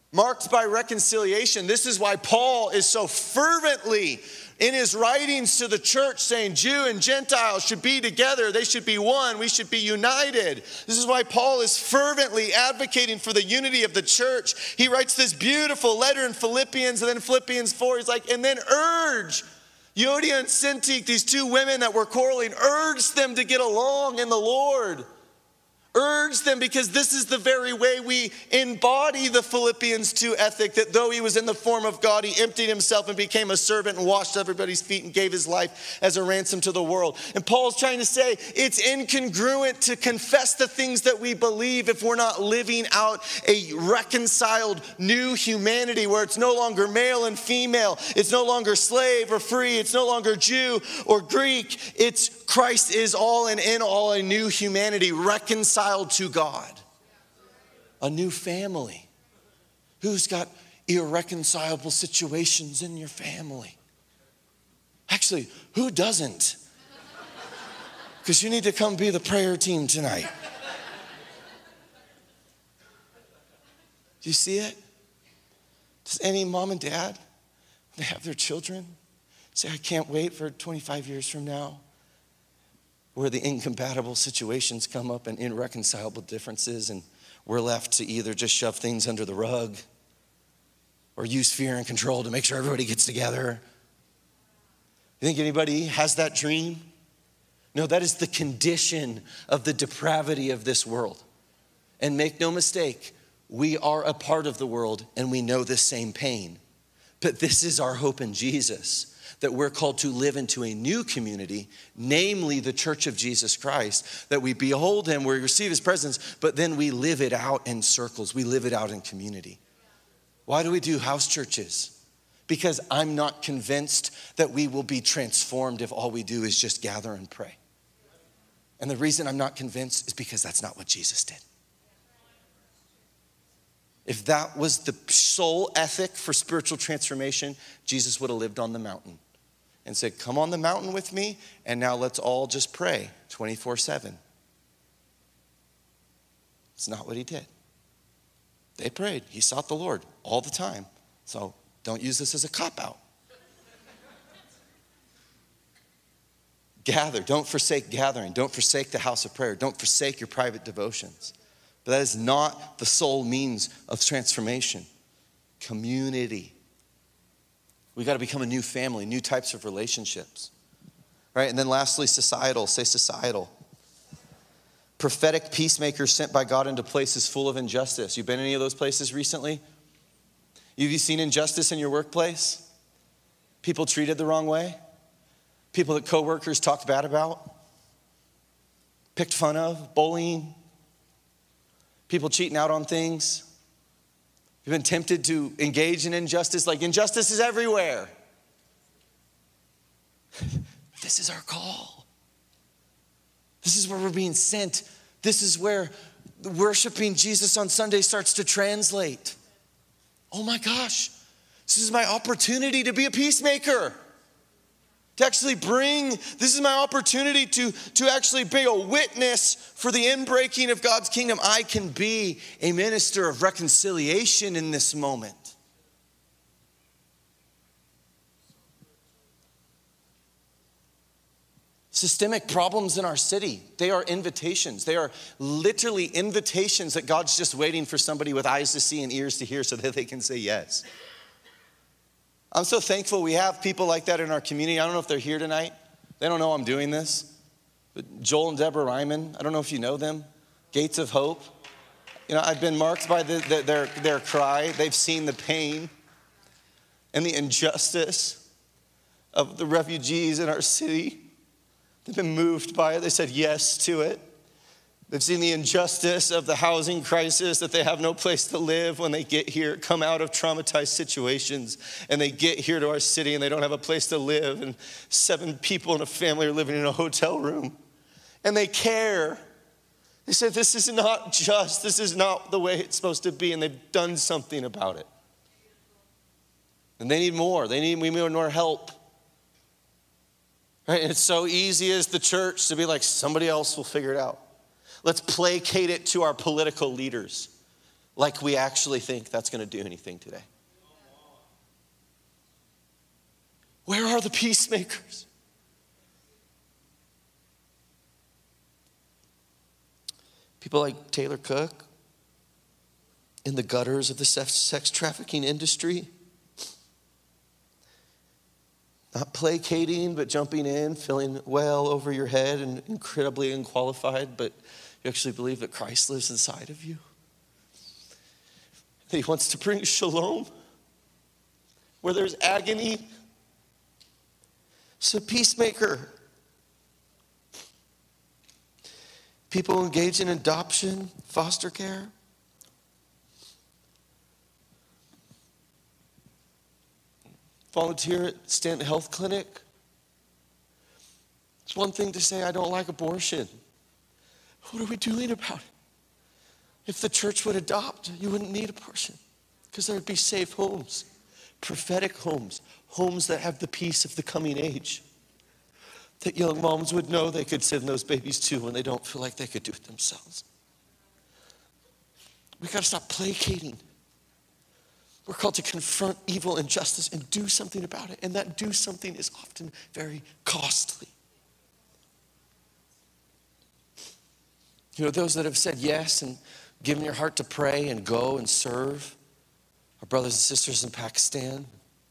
marked by reconciliation. This is why Paul is so fervently in his writings to the church saying Jew and Gentile should be together. They should be one. We should be united. This is why Paul is fervently advocating for the unity of the church. He writes this beautiful letter in Philippians, and then Philippians four, he's like, and then urge Euodia and Syntyche, these two women that were quarreling, urge them to get along in the Lord. Urge them, because this is the very way we embody the Philippians two ethic, that though he was in the form of God, he emptied himself and became a servant and washed everybody's feet and gave his life as a ransom to the world. And Paul's trying to say it's incongruent to confess the things that we believe if we're not living out a reconciled new humanity where it's no longer male and female, it's no longer slave or free, it's no longer Jew or Greek, it's Christ is all and in all, a new humanity reconciled to God. A new family. Who's got irreconcilable situations in your family? Actually, who doesn't? Because you need to come be the prayer team tonight. Do you see it? Does any mom and dad, when they have their children, say, I can't wait for twenty-five years from now, where the incompatible situations come up and irreconcilable differences, and we're left to either just shove things under the rug or use fear and control to make sure everybody gets together? You think anybody has that dream? No, that is the condition of the depravity of this world. And make no mistake, we are a part of the world and we know the same pain. But this is our hope in Jesus, that we're called to live into a new community, namely the church of Jesus Christ, that we behold him, we receive his presence, but then we live it out in circles. We live it out in community. Why do we do house churches? Because I'm not convinced that we will be transformed if all we do is just gather and pray. And the reason I'm not convinced is because that's not what Jesus did. If that was the sole ethic for spiritual transformation, Jesus would have lived on the mountain and said, come on the mountain with me, and now let's all just pray twenty-four seven. It's not what he did. They prayed. He sought the Lord all the time. So don't use this as a cop-out. Gather. Don't forsake gathering. Don't forsake the house of prayer. Don't forsake your private devotions. But that is not the sole means of transformation. Community. We got to become a new family, new types of relationships. Right? And then lastly, societal. Say societal. Prophetic peacemakers sent by God into places full of injustice. You been in any of those places recently? Have you seen injustice in your workplace? People treated the wrong way? People that coworkers talked bad about? Picked fun of? Bullying? People cheating out on things? You've been tempted to engage in injustice, like injustice is everywhere. This is our call. This is where we're being sent. This is where worshiping Jesus on Sunday starts to translate. Oh my gosh, this is my opportunity to be a peacemaker. To actually bring, this is my opportunity to, to actually be a witness for the inbreaking of God's kingdom. I can be a minister of reconciliation in this moment. Systemic problems in our city, they are invitations. They are literally invitations that God's just waiting for somebody with eyes to see and ears to hear so that they can say yes. I'm so thankful we have people like that in our community. I don't know if they're here tonight. They don't know I'm doing this. But Joel and Deborah Ryman, I don't know if you know them. Gates of Hope. You know, I've been marked by the, the, their, their cry. They've seen the pain and the injustice of the refugees in our city. They've been moved by it. They said yes to it. They've seen the injustice of the housing crisis, that they have no place to live when they get here, come out of traumatized situations, and they get here to our city and they don't have a place to live, and seven people in a family are living in a hotel room. And they care. They said, this is not just, this is not the way it's supposed to be, and they've done something about it. And they need more. They need we need more help. Right? And it's so easy as the church to be like, somebody else will figure it out. Let's placate it to our political leaders. like we actually think that's going to do anything today. Where are the peacemakers? People like Taylor Cook in the gutters of the sex trafficking industry. Not placating, but jumping in, feeling well over your head and incredibly unqualified, but you actually believe that Christ lives inside of you. That he wants to bring shalom where there's agony. So peacemaker. People engaged in adoption, foster care. Volunteer at Stanton Health Clinic. It's one thing to say, I don't like abortion. What are we doing about it? If the church would adopt, you wouldn't need abortion because there would be safe homes, prophetic homes, homes that have the peace of the coming age, that young moms would know they could send those babies to when they don't feel like they could do it themselves. We got to stop placating. We're called to confront evil and injustice and do something about it. And that do something is often very costly. You know, those that have said yes and given your heart to pray and go and serve, our brothers and sisters in Pakistan,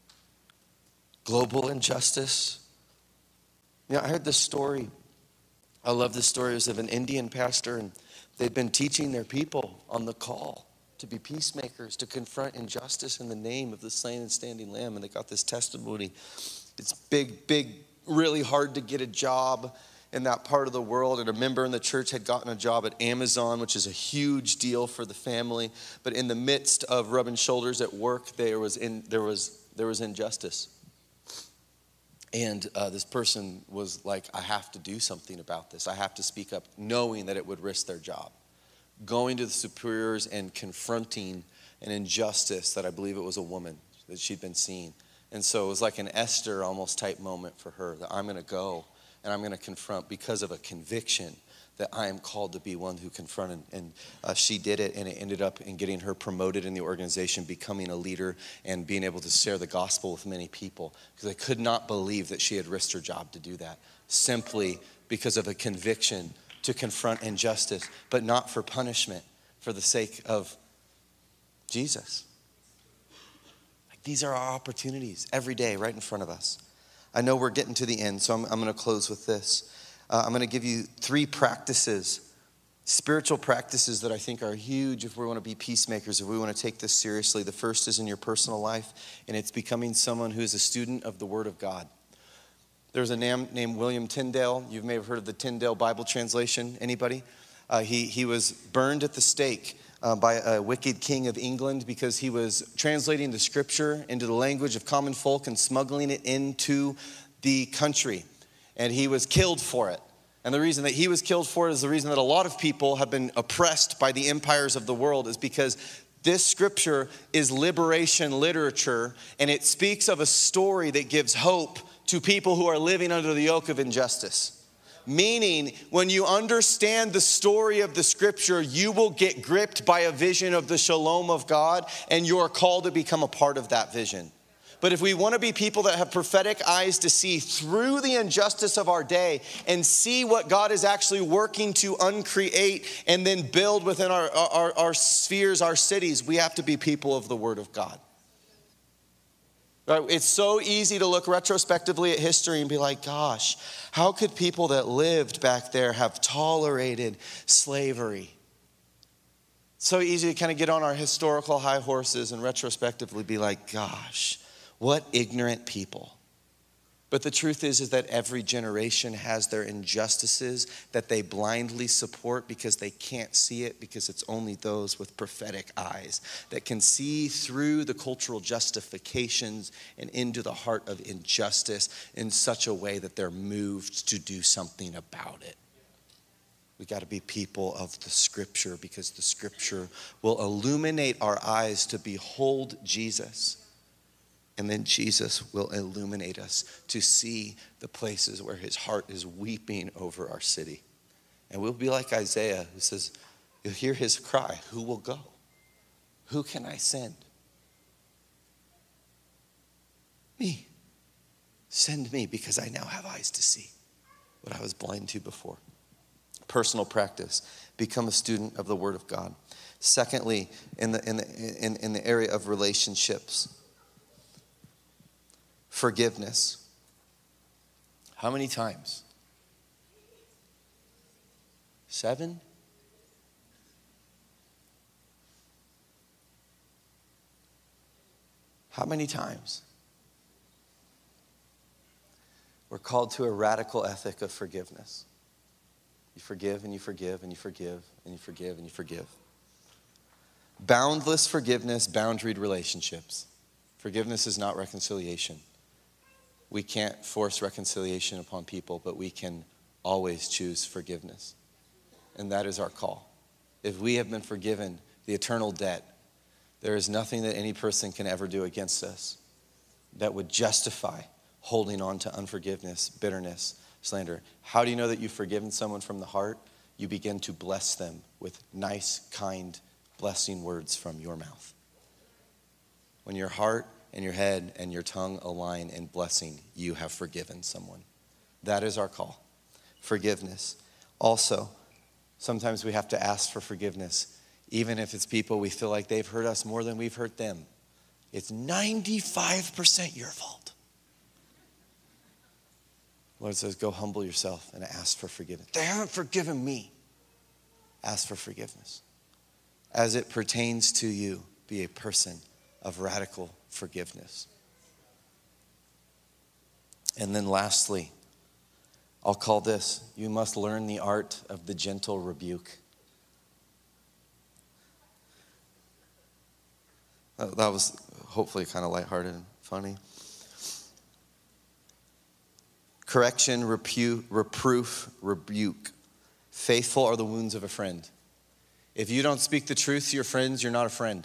global injustice. You know, I heard this story. I love this story. It was of an Indian pastor, and they'd been teaching their people on the call to be peacemakers, to confront injustice in the name of the slain and standing lamb. And they got this testimony. It's big, big, really hard to get a job in that part of the world. And a member in the church had gotten a job at Amazon, which is a huge deal for the family. But in the midst of rubbing shoulders at work, there was in, there was there was injustice. And uh, this person was like, I have to do something about this. I have to speak up, knowing that it would risk their job. Going to the superiors and confronting an injustice that I believe it was a woman that she'd been seeing. And so it was like an Esther almost type moment for her, that I'm going to go and I'm going to confront because of a conviction that I am called to be one who confronted. And uh, she did it, and it ended up in getting her promoted in the organization, becoming a leader, and being able to share the gospel with many people. Because I could not believe that she had risked her job to do that, simply because of a conviction to confront injustice, but not for punishment, for the sake of Jesus. Like, these are our opportunities every day right in front of us. I know we're getting to the end, so I'm, I'm going to close with this. Uh, I'm going to give you three practices, spiritual practices that I think are huge if we want to be peacemakers, if we want to take this seriously. The first is in your personal life, and it's becoming someone who is a student of the Word of God. There's a man named William Tyndale. You may have heard of the Tyndale Bible translation. Anybody? Uh, he, he was burned at the stake uh, by a wicked king of England because he was translating the scripture into the language of common folk and smuggling it into the country. And he was killed for it. And the reason that he was killed for it is the reason that a lot of people have been oppressed by the empires of the world, is because this scripture is liberation literature, and it speaks of a story that gives hope to people who are living under the yoke of injustice. Meaning, when you understand the story of the scripture, you will get gripped by a vision of the shalom of God, and you are called to become a part of that vision. But if we want to be people that have prophetic eyes to see through the injustice of our day and see what God is actually working to uncreate and then build within our, our, our spheres, our cities, we have to be people of the Word of God. Right? It's so easy to look retrospectively at history and be like, gosh, how could people that lived back there have tolerated slavery? So easy to kind of get on our historical high horses and retrospectively be like, gosh, what ignorant people. But the truth is, is that every generation has their injustices that they blindly support because they can't see it, because it's only those with prophetic eyes that can see through the cultural justifications and into the heart of injustice in such a way that they're moved to do something about it. We got to be people of the scripture, because the scripture will illuminate our eyes to behold Jesus. And then Jesus will illuminate us to see the places where his heart is weeping over our city. And we'll be like Isaiah, who says, you'll hear his cry, who will go? Who can I send? Me. Send me, because I now have eyes to see what I was blind to before. Personal practice. Become a student of the Word of God. Secondly, in the, in the, in, in the area of relationships, forgiveness. How many times? Seven? How many times? We're called to a radical ethic of forgiveness. You forgive and you forgive and you forgive and you forgive and you forgive. Boundless forgiveness, boundaried relationships. Forgiveness is not reconciliation. We can't force reconciliation upon people, but we can always choose forgiveness. And that is our call. If we have been forgiven the eternal debt, there is nothing that any person can ever do against us that would justify holding on to unforgiveness, bitterness, slander. How do you know that you've forgiven someone from the heart? You begin to bless them with nice, kind, blessing words from your mouth. When your heart and your head and your tongue align in blessing, you have forgiven someone. That is our call. Forgiveness. Also, sometimes we have to ask for forgiveness, even if it's people we feel like they've hurt us more than we've hurt them. It's ninety-five percent your fault. Lord says, go humble yourself and ask for forgiveness. They haven't forgiven me. Ask for forgiveness. As it pertains to you, be a person of radical forgiveness. And then lastly, I'll call this, you must learn the art of the gentle rebuke. That was hopefully kind of lighthearted and funny. Correction, repu- reproof, rebuke. Faithful are the wounds of a friend. If you don't speak the truth to your friends, you're not a friend.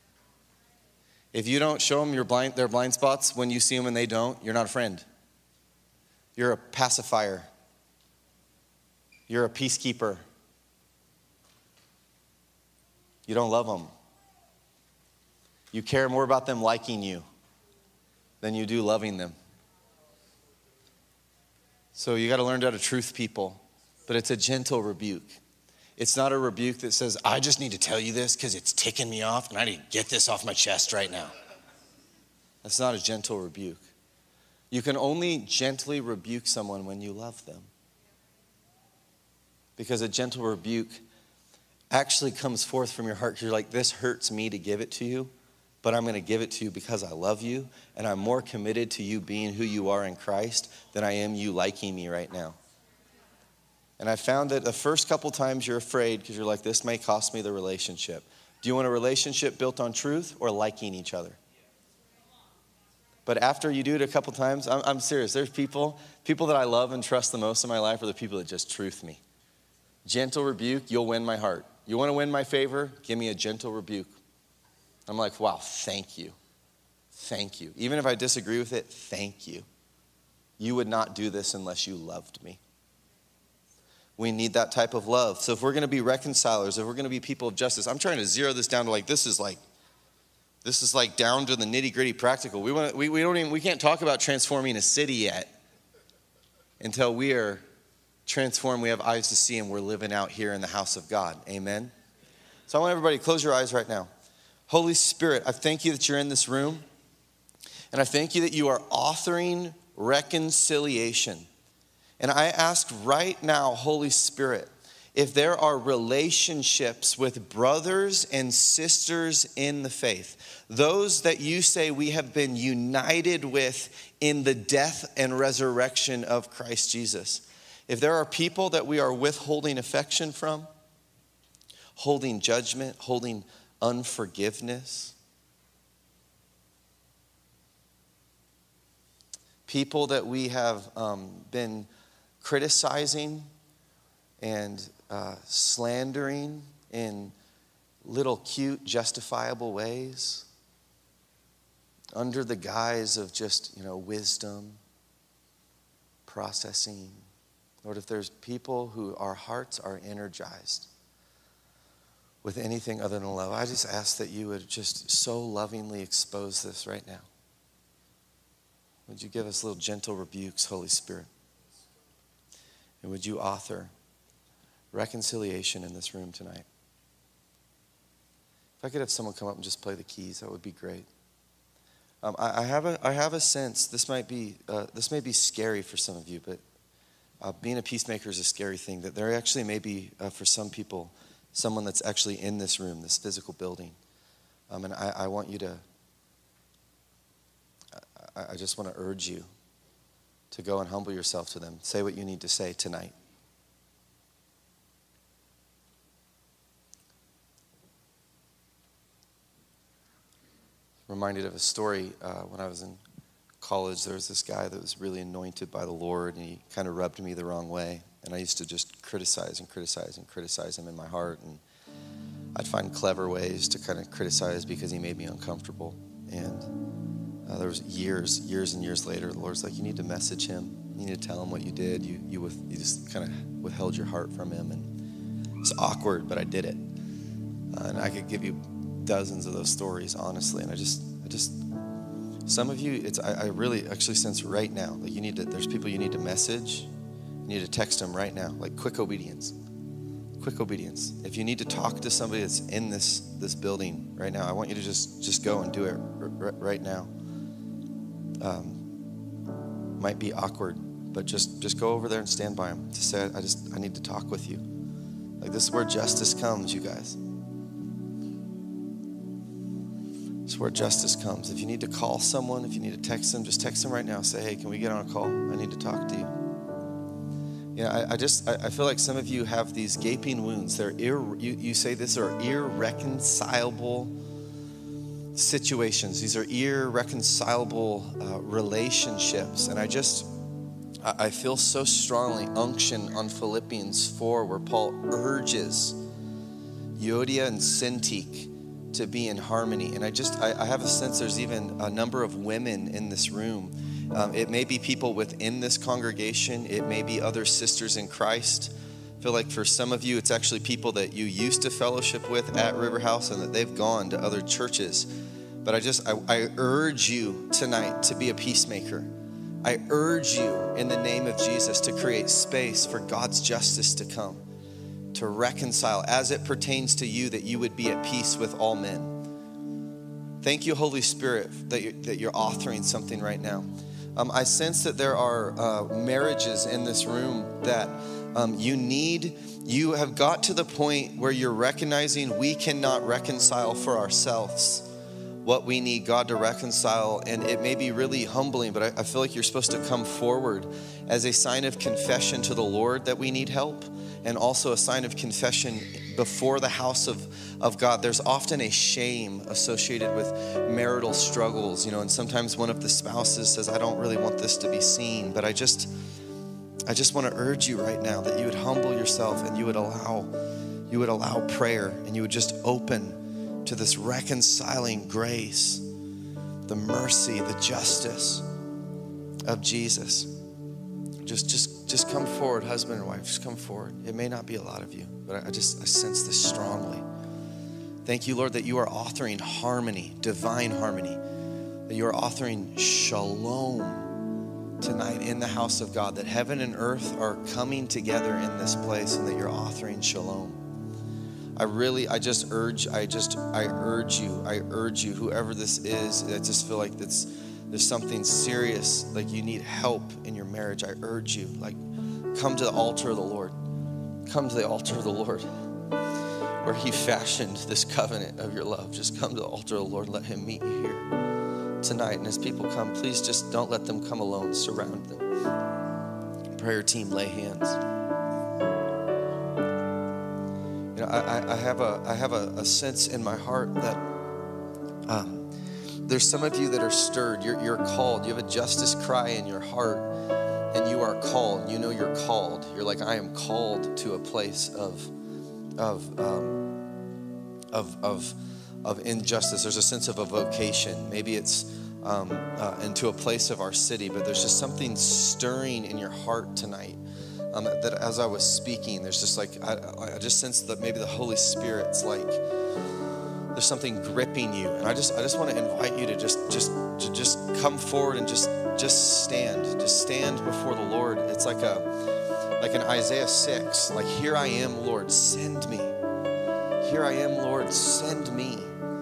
If you don't show them your blind, their blind spots when you see them and they don't, you're not a friend. You're a pacifier. You're a peacekeeper. You don't love them. You care more about them liking you than you do loving them. So you got to learn how to truth people, but it's a gentle rebuke. It's not a rebuke that says, I just need to tell you this because it's ticking me off and I need to get this off my chest right now. That's not a gentle rebuke. You can only gently rebuke someone when you love them. Because a gentle rebuke actually comes forth from your heart. You're like, this hurts me to give it to you, but I'm going to give it to you because I love you, and I'm more committed to you being who you are in Christ than I am you liking me right now. And I found that the first couple times you're afraid because you're like, this may cost me the relationship. Do you want a relationship built on truth or liking each other? But after you do it a couple times, I'm, I'm serious. There's people, people that I love and trust the most in my life are the people that just truth me. Gentle rebuke, you'll win my heart. You want to win my favor? Give me a gentle rebuke. I'm like, wow, thank you. Thank you. Even if I disagree with it, thank you. You would not do this unless you loved me. We need that type of love. So if we're going to be reconcilers, if we're going to be people of justice, I'm trying to zero this down to like, this is like, this is like down to the nitty gritty practical. We want to, we, we don't even, we can't talk about transforming a city yet until we are transformed. We have eyes to see and we're living out here in the house of God. Amen. So I want everybody to close your eyes right now. Holy Spirit, I thank you that you're in this room. And I thank you that you are authoring reconciliation. And I ask right now, Holy Spirit, if there are relationships with brothers and sisters in the faith, those that you say we have been united with in the death and resurrection of Christ Jesus. If there are people that we are withholding affection from, holding judgment, holding unforgiveness, people that we have um, been criticizing and uh, slandering in little cute, justifiable ways, under the guise of just, you know, wisdom, processing. Lord, if there's people who our hearts are energized with anything other than love, I just ask that you would just so lovingly expose this right now. Would you give us little gentle rebukes, Holy Spirit? And would you author reconciliation in this room tonight? If I could have someone come up and just play the keys, that would be great. Um, I, I have a I have a sense this might be uh, this may be scary for some of you, but uh, being a peacemaker is a scary thing. That there actually may be uh, for some people someone that's actually in this room, this physical building, um, and I, I want you to. I, I just want to urge you to go and humble yourself to them. Say what you need to say tonight. Reminded of a story uh, when I was in college. There was this guy that was really anointed by the Lord, and he kind of rubbed me the wrong way. And I used to just criticize and criticize and criticize him in my heart. And I'd find clever ways to kind of criticize because he made me uncomfortable. And uh, there was years, years and years later, the Lord's like, you need to message him. You need to tell him what you did. You you, with, you just kind of withheld your heart from him. And it's awkward, but I did it. Uh, and I could give you dozens of those stories, honestly, and I just, I just, some of you, it's, I, I really actually sense right now, like you need to, there's people you need to message, you need to text them right now, like quick obedience, quick obedience. If you need to talk to somebody that's in this, this building right now, I want you to just, just go and do it r- r- right now. Um, might be awkward, but just, just go over there and stand by them. Just say, I just, I need to talk with you. Like this is where justice comes, you guys. It's where justice comes. If you need to call someone, if you need to text them, just text them right now. Say, hey, can we get on a call? I need to talk to you. You know, I, I just, I, I feel like some of you have these gaping wounds. They're ir, you, you say these are irreconcilable situations. These are irreconcilable uh, relationships. And I just, I, I feel so strongly unction on Philippians four where Paul urges Euodia and Syntyche to be in harmony. And I just, I, I have a sense there's even a number of women in this room. Um, it may be people within this congregation. It may be other sisters in Christ. I feel like for some of you, it's actually people that you used to fellowship with at River House and that they've gone to other churches. But I just, I, I urge you tonight to be a peacemaker. I urge you in the name of Jesus to create space for God's justice to come, to reconcile as it pertains to you, that you would be at peace with all men. Thank you, Holy Spirit, that you're, that you're authoring something right now. Um, I sense that there are uh, marriages in this room that um, you need, you have got to the point where you're recognizing we cannot reconcile for ourselves what we need God to reconcile. And it may be really humbling, but I, I feel like you're supposed to come forward as a sign of confession to the Lord that we need help, and also a sign of confession before the house of, of God. There's often a shame associated with marital struggles, you know, and sometimes one of the spouses says, I don't really want this to be seen, but I just, I just want to urge you right now that you would humble yourself and you would allow, you would allow prayer, and you would just open to this reconciling grace, the mercy, the justice of Jesus. Just, just, just come forward, husband and wife. Just come forward. It may not be a lot of you, but I just I sense this strongly. Thank you, Lord, that you are authoring harmony, divine harmony. That you are authoring shalom tonight in the house of God. That heaven and earth are coming together in this place, and that you're authoring shalom. I really, I just urge, I just, I urge you, I urge you, whoever this is. I just feel like it's. There's something serious, like you need help in your marriage. I urge you, like, come to the altar of the Lord. Come to the altar of the Lord where he fashioned this covenant of your love. Just come to the altar of the Lord. Let him meet you here tonight. And as people come, please just don't let them come alone. Surround them. Prayer team, lay hands. You know, I, I have a I have a, a sense in my heart that um, there's some of you that are stirred. You're, you're called. You have a justice cry in your heart, and you are called. You know you're called. You're like, I am called to a place of, of, um, of, of, of injustice. There's a sense of a vocation. Maybe it's um, uh, into a place of our city, but there's just something stirring in your heart tonight um, that as I was speaking, there's just like, I, I just sense that maybe the Holy Spirit's like, there's something gripping you. And I just I just want to invite you to just just to just come forward and just just stand. Just stand before the Lord. It's like a like in Isaiah six, like, here I am, Lord, send me. Here I am, Lord, send me.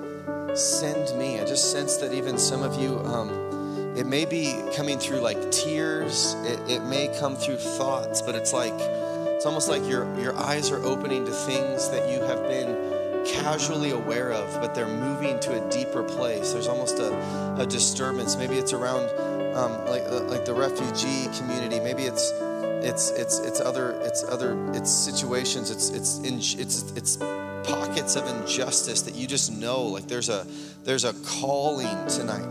Send me. I just sense that even some of you, um, it may be coming through like tears. It, it may come through thoughts, but it's like, it's almost like your, your eyes are opening to things that you have been casually aware of, but they're moving to a deeper place. There's almost a, a disturbance. Maybe it's around um, like like the refugee community. Maybe it's it's it's it's other it's other it's situations. It's it's in, it's it's pockets of injustice that you just know. Like there's a there's a calling tonight.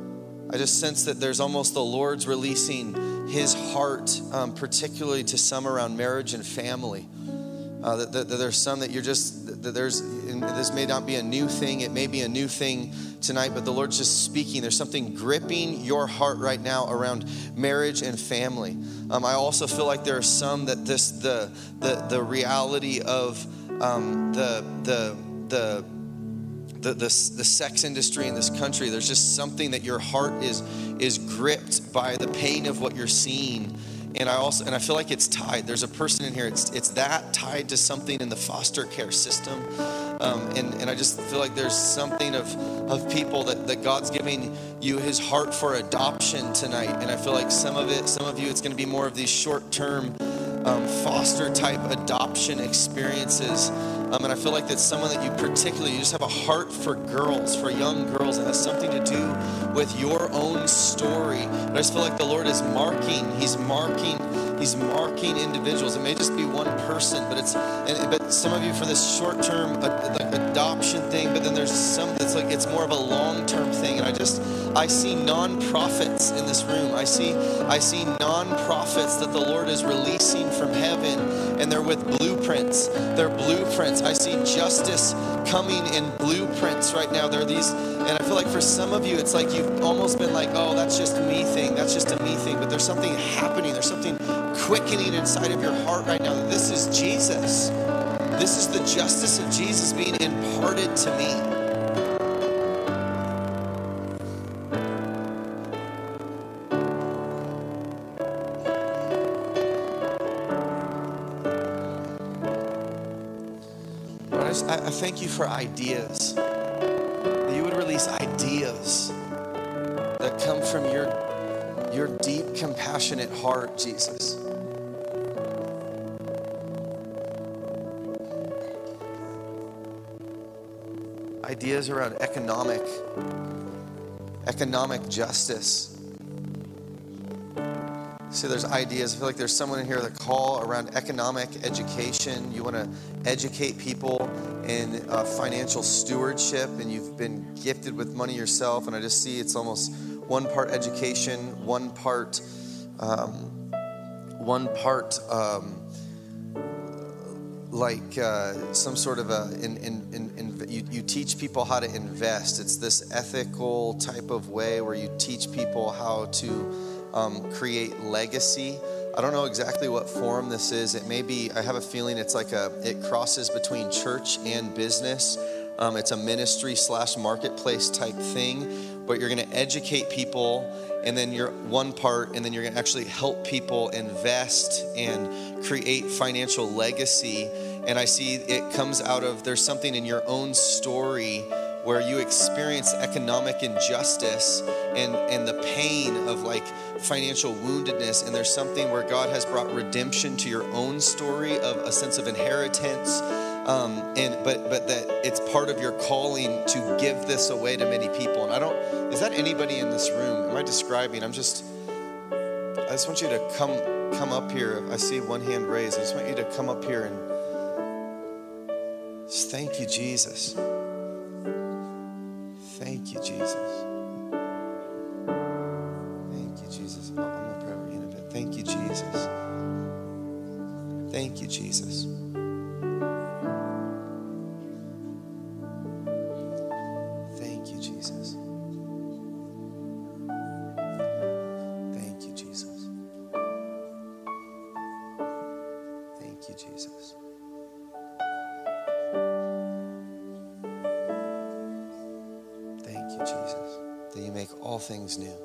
I just sense that there's almost the Lord's releasing His heart, um, particularly to some around marriage and family. Uh, that, that, that there's some that you're just, that there's, and this may not be a new thing, it may be a new thing tonight, but the Lord's just speaking. There's something gripping your heart right now around marriage and family. Um, I also feel like there are some that this, the the the reality of um, the the the The, the, the sex industry in this country, there's just something that your heart is is gripped by the pain of what you're seeing. And I also, and I feel like it's tied. There's a person in here, it's it's that tied to something in the foster care system. Um, and, and I just feel like there's something of, of people that, that God's giving you His heart for adoption tonight. And I feel like some of it, some of you, it's going to be more of these short-term um, foster type adoption experiences. Um, and I feel like that's someone that you particularly, you just have a heart for girls, for young girls. It has something to do with your own story. But I just feel like the Lord is marking, He's marking, He's marking individuals. It may just be one person, but it's, and, but some of you for this short-term uh, like adoption thing, but then there's some that's like, it's more of a long-term thing. And I just, I see nonprofits in this room. I see, I see nonprofits that the Lord is releasing from heaven, and they're with blueprints. They're blueprints. I see justice coming in blueprints right now. There are these, and I feel like for some of you, it's like you've almost been like, oh, that's just a me thing. That's just a me thing. But there's something happening. There's something quickening inside of your heart right now that this is Jesus. This is the justice of Jesus being imparted to me. I thank you for ideas, that you would release ideas that come from your, your deep, compassionate heart, Jesus. Ideas around economic, economic justice. See, there's ideas. I feel like there's someone in here that call around economic education. You want to educate people in uh, financial stewardship, and you've been gifted with money yourself. And I just see it's almost one part education, one part, um, one part um, like uh, some sort of a. In, in, in, in, you, you teach people how to invest. It's this ethical type of way where you teach people how to. Um, create legacy. I don't know exactly what form this is. It may be, I have a feeling it's like a, it crosses between church and business. Um, it's a ministry slash marketplace type thing, but you're going to educate people, and then you're one part, and then you're going to actually help people invest and create financial legacy. And I see it comes out of, there's something in your own story where you experience economic injustice and, and the pain of like financial woundedness. And there's something where God has brought redemption to your own story of a sense of inheritance. Um, and but but that it's part of your calling to give this away to many people. And I don't, is that anybody in this room? Am I describing? I'm just, I just want you to come come up here. I see one hand raised. I just want you to come up here and just thank you, Jesus. Thank you, Jesus. Thank you, Jesus. Oh, I'm going to pray over you in a bit. Thank you, Jesus. Thank you, Jesus. Thank you, Jesus. Thank you, Jesus. you, Jesus. Thank you, Jesus, that you make all things new.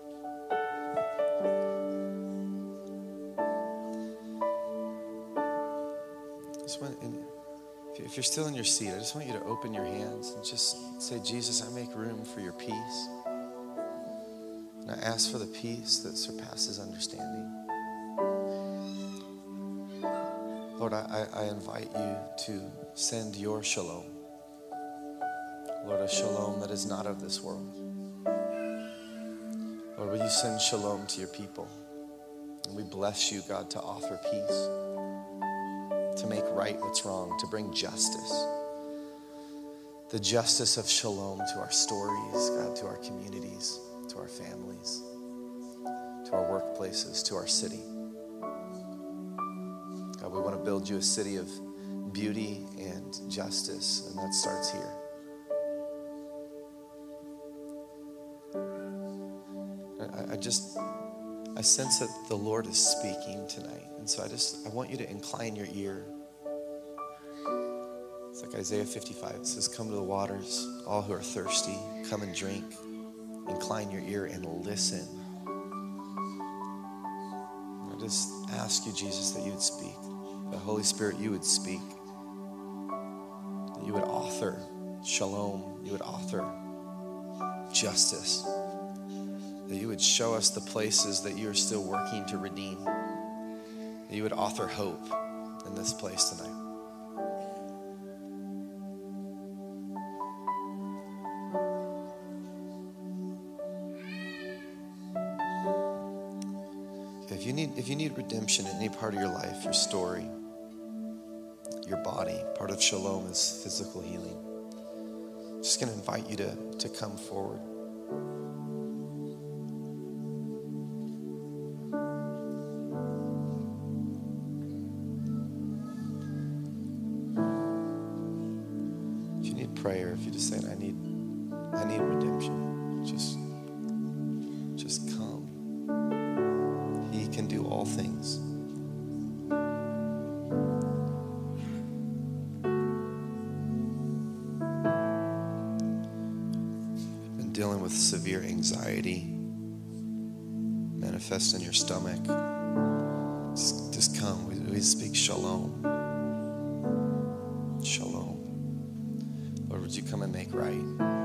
Just want, and if you're still in your seat, I just want you to open your hands and just say, Jesus, I make room for your peace. And I ask for the peace that surpasses understanding. Lord, I, I invite you to send your shalom. Lord, a shalom that is not of this world. Lord, will you send shalom to your people? And we bless you, God, to offer peace, to make right what's wrong, to bring justice. The justice of shalom to our stories, God, to our communities, to our families, to our workplaces, to our city. God, we want to build you a city of beauty and justice, and that starts here. I, I just, I sense that the Lord is speaking tonight, and so I just, I want you to incline your ear. It's like Isaiah fifty-five, it says, come to the waters, all who are thirsty, come and drink. Incline your ear and listen. I just ask you, Jesus, that you would speak. The Holy Spirit, you would speak. That you would author shalom. You would author justice. That you would show us the places that you are still working to redeem. That you would author hope in this place tonight. If you need, if you need redemption in any part of your life, your story, your body, part of shalom is physical healing. I'm just going to invite you to, to come forward. If you need prayer, if you're just saying, I need, I need redemption, just, just come. He can do all things. Been dealing with severe anxiety, manifest in your stomach. Just, just come. We, we speak shalom. Shalom. Lord, would you come and make right?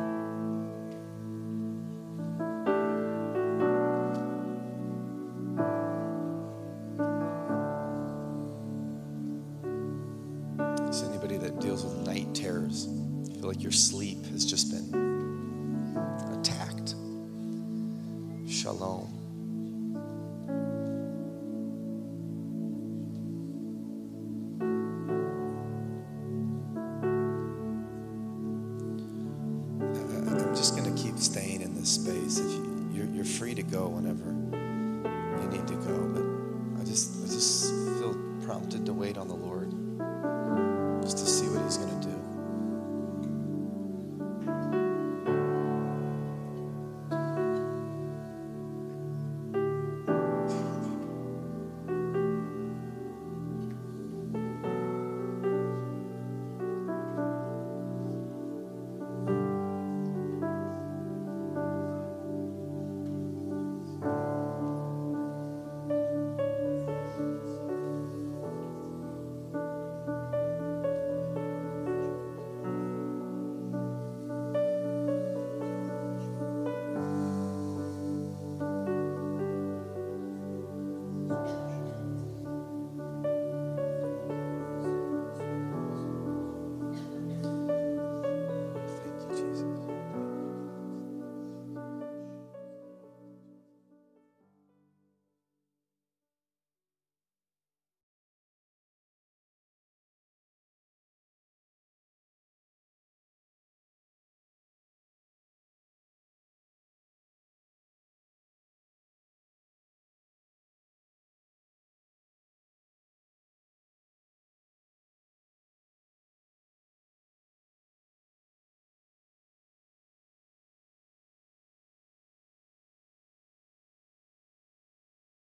Your sleep has just been attacked. Shalom. I'm just going to keep staying in this space. If you, you're, you're free to go whenever.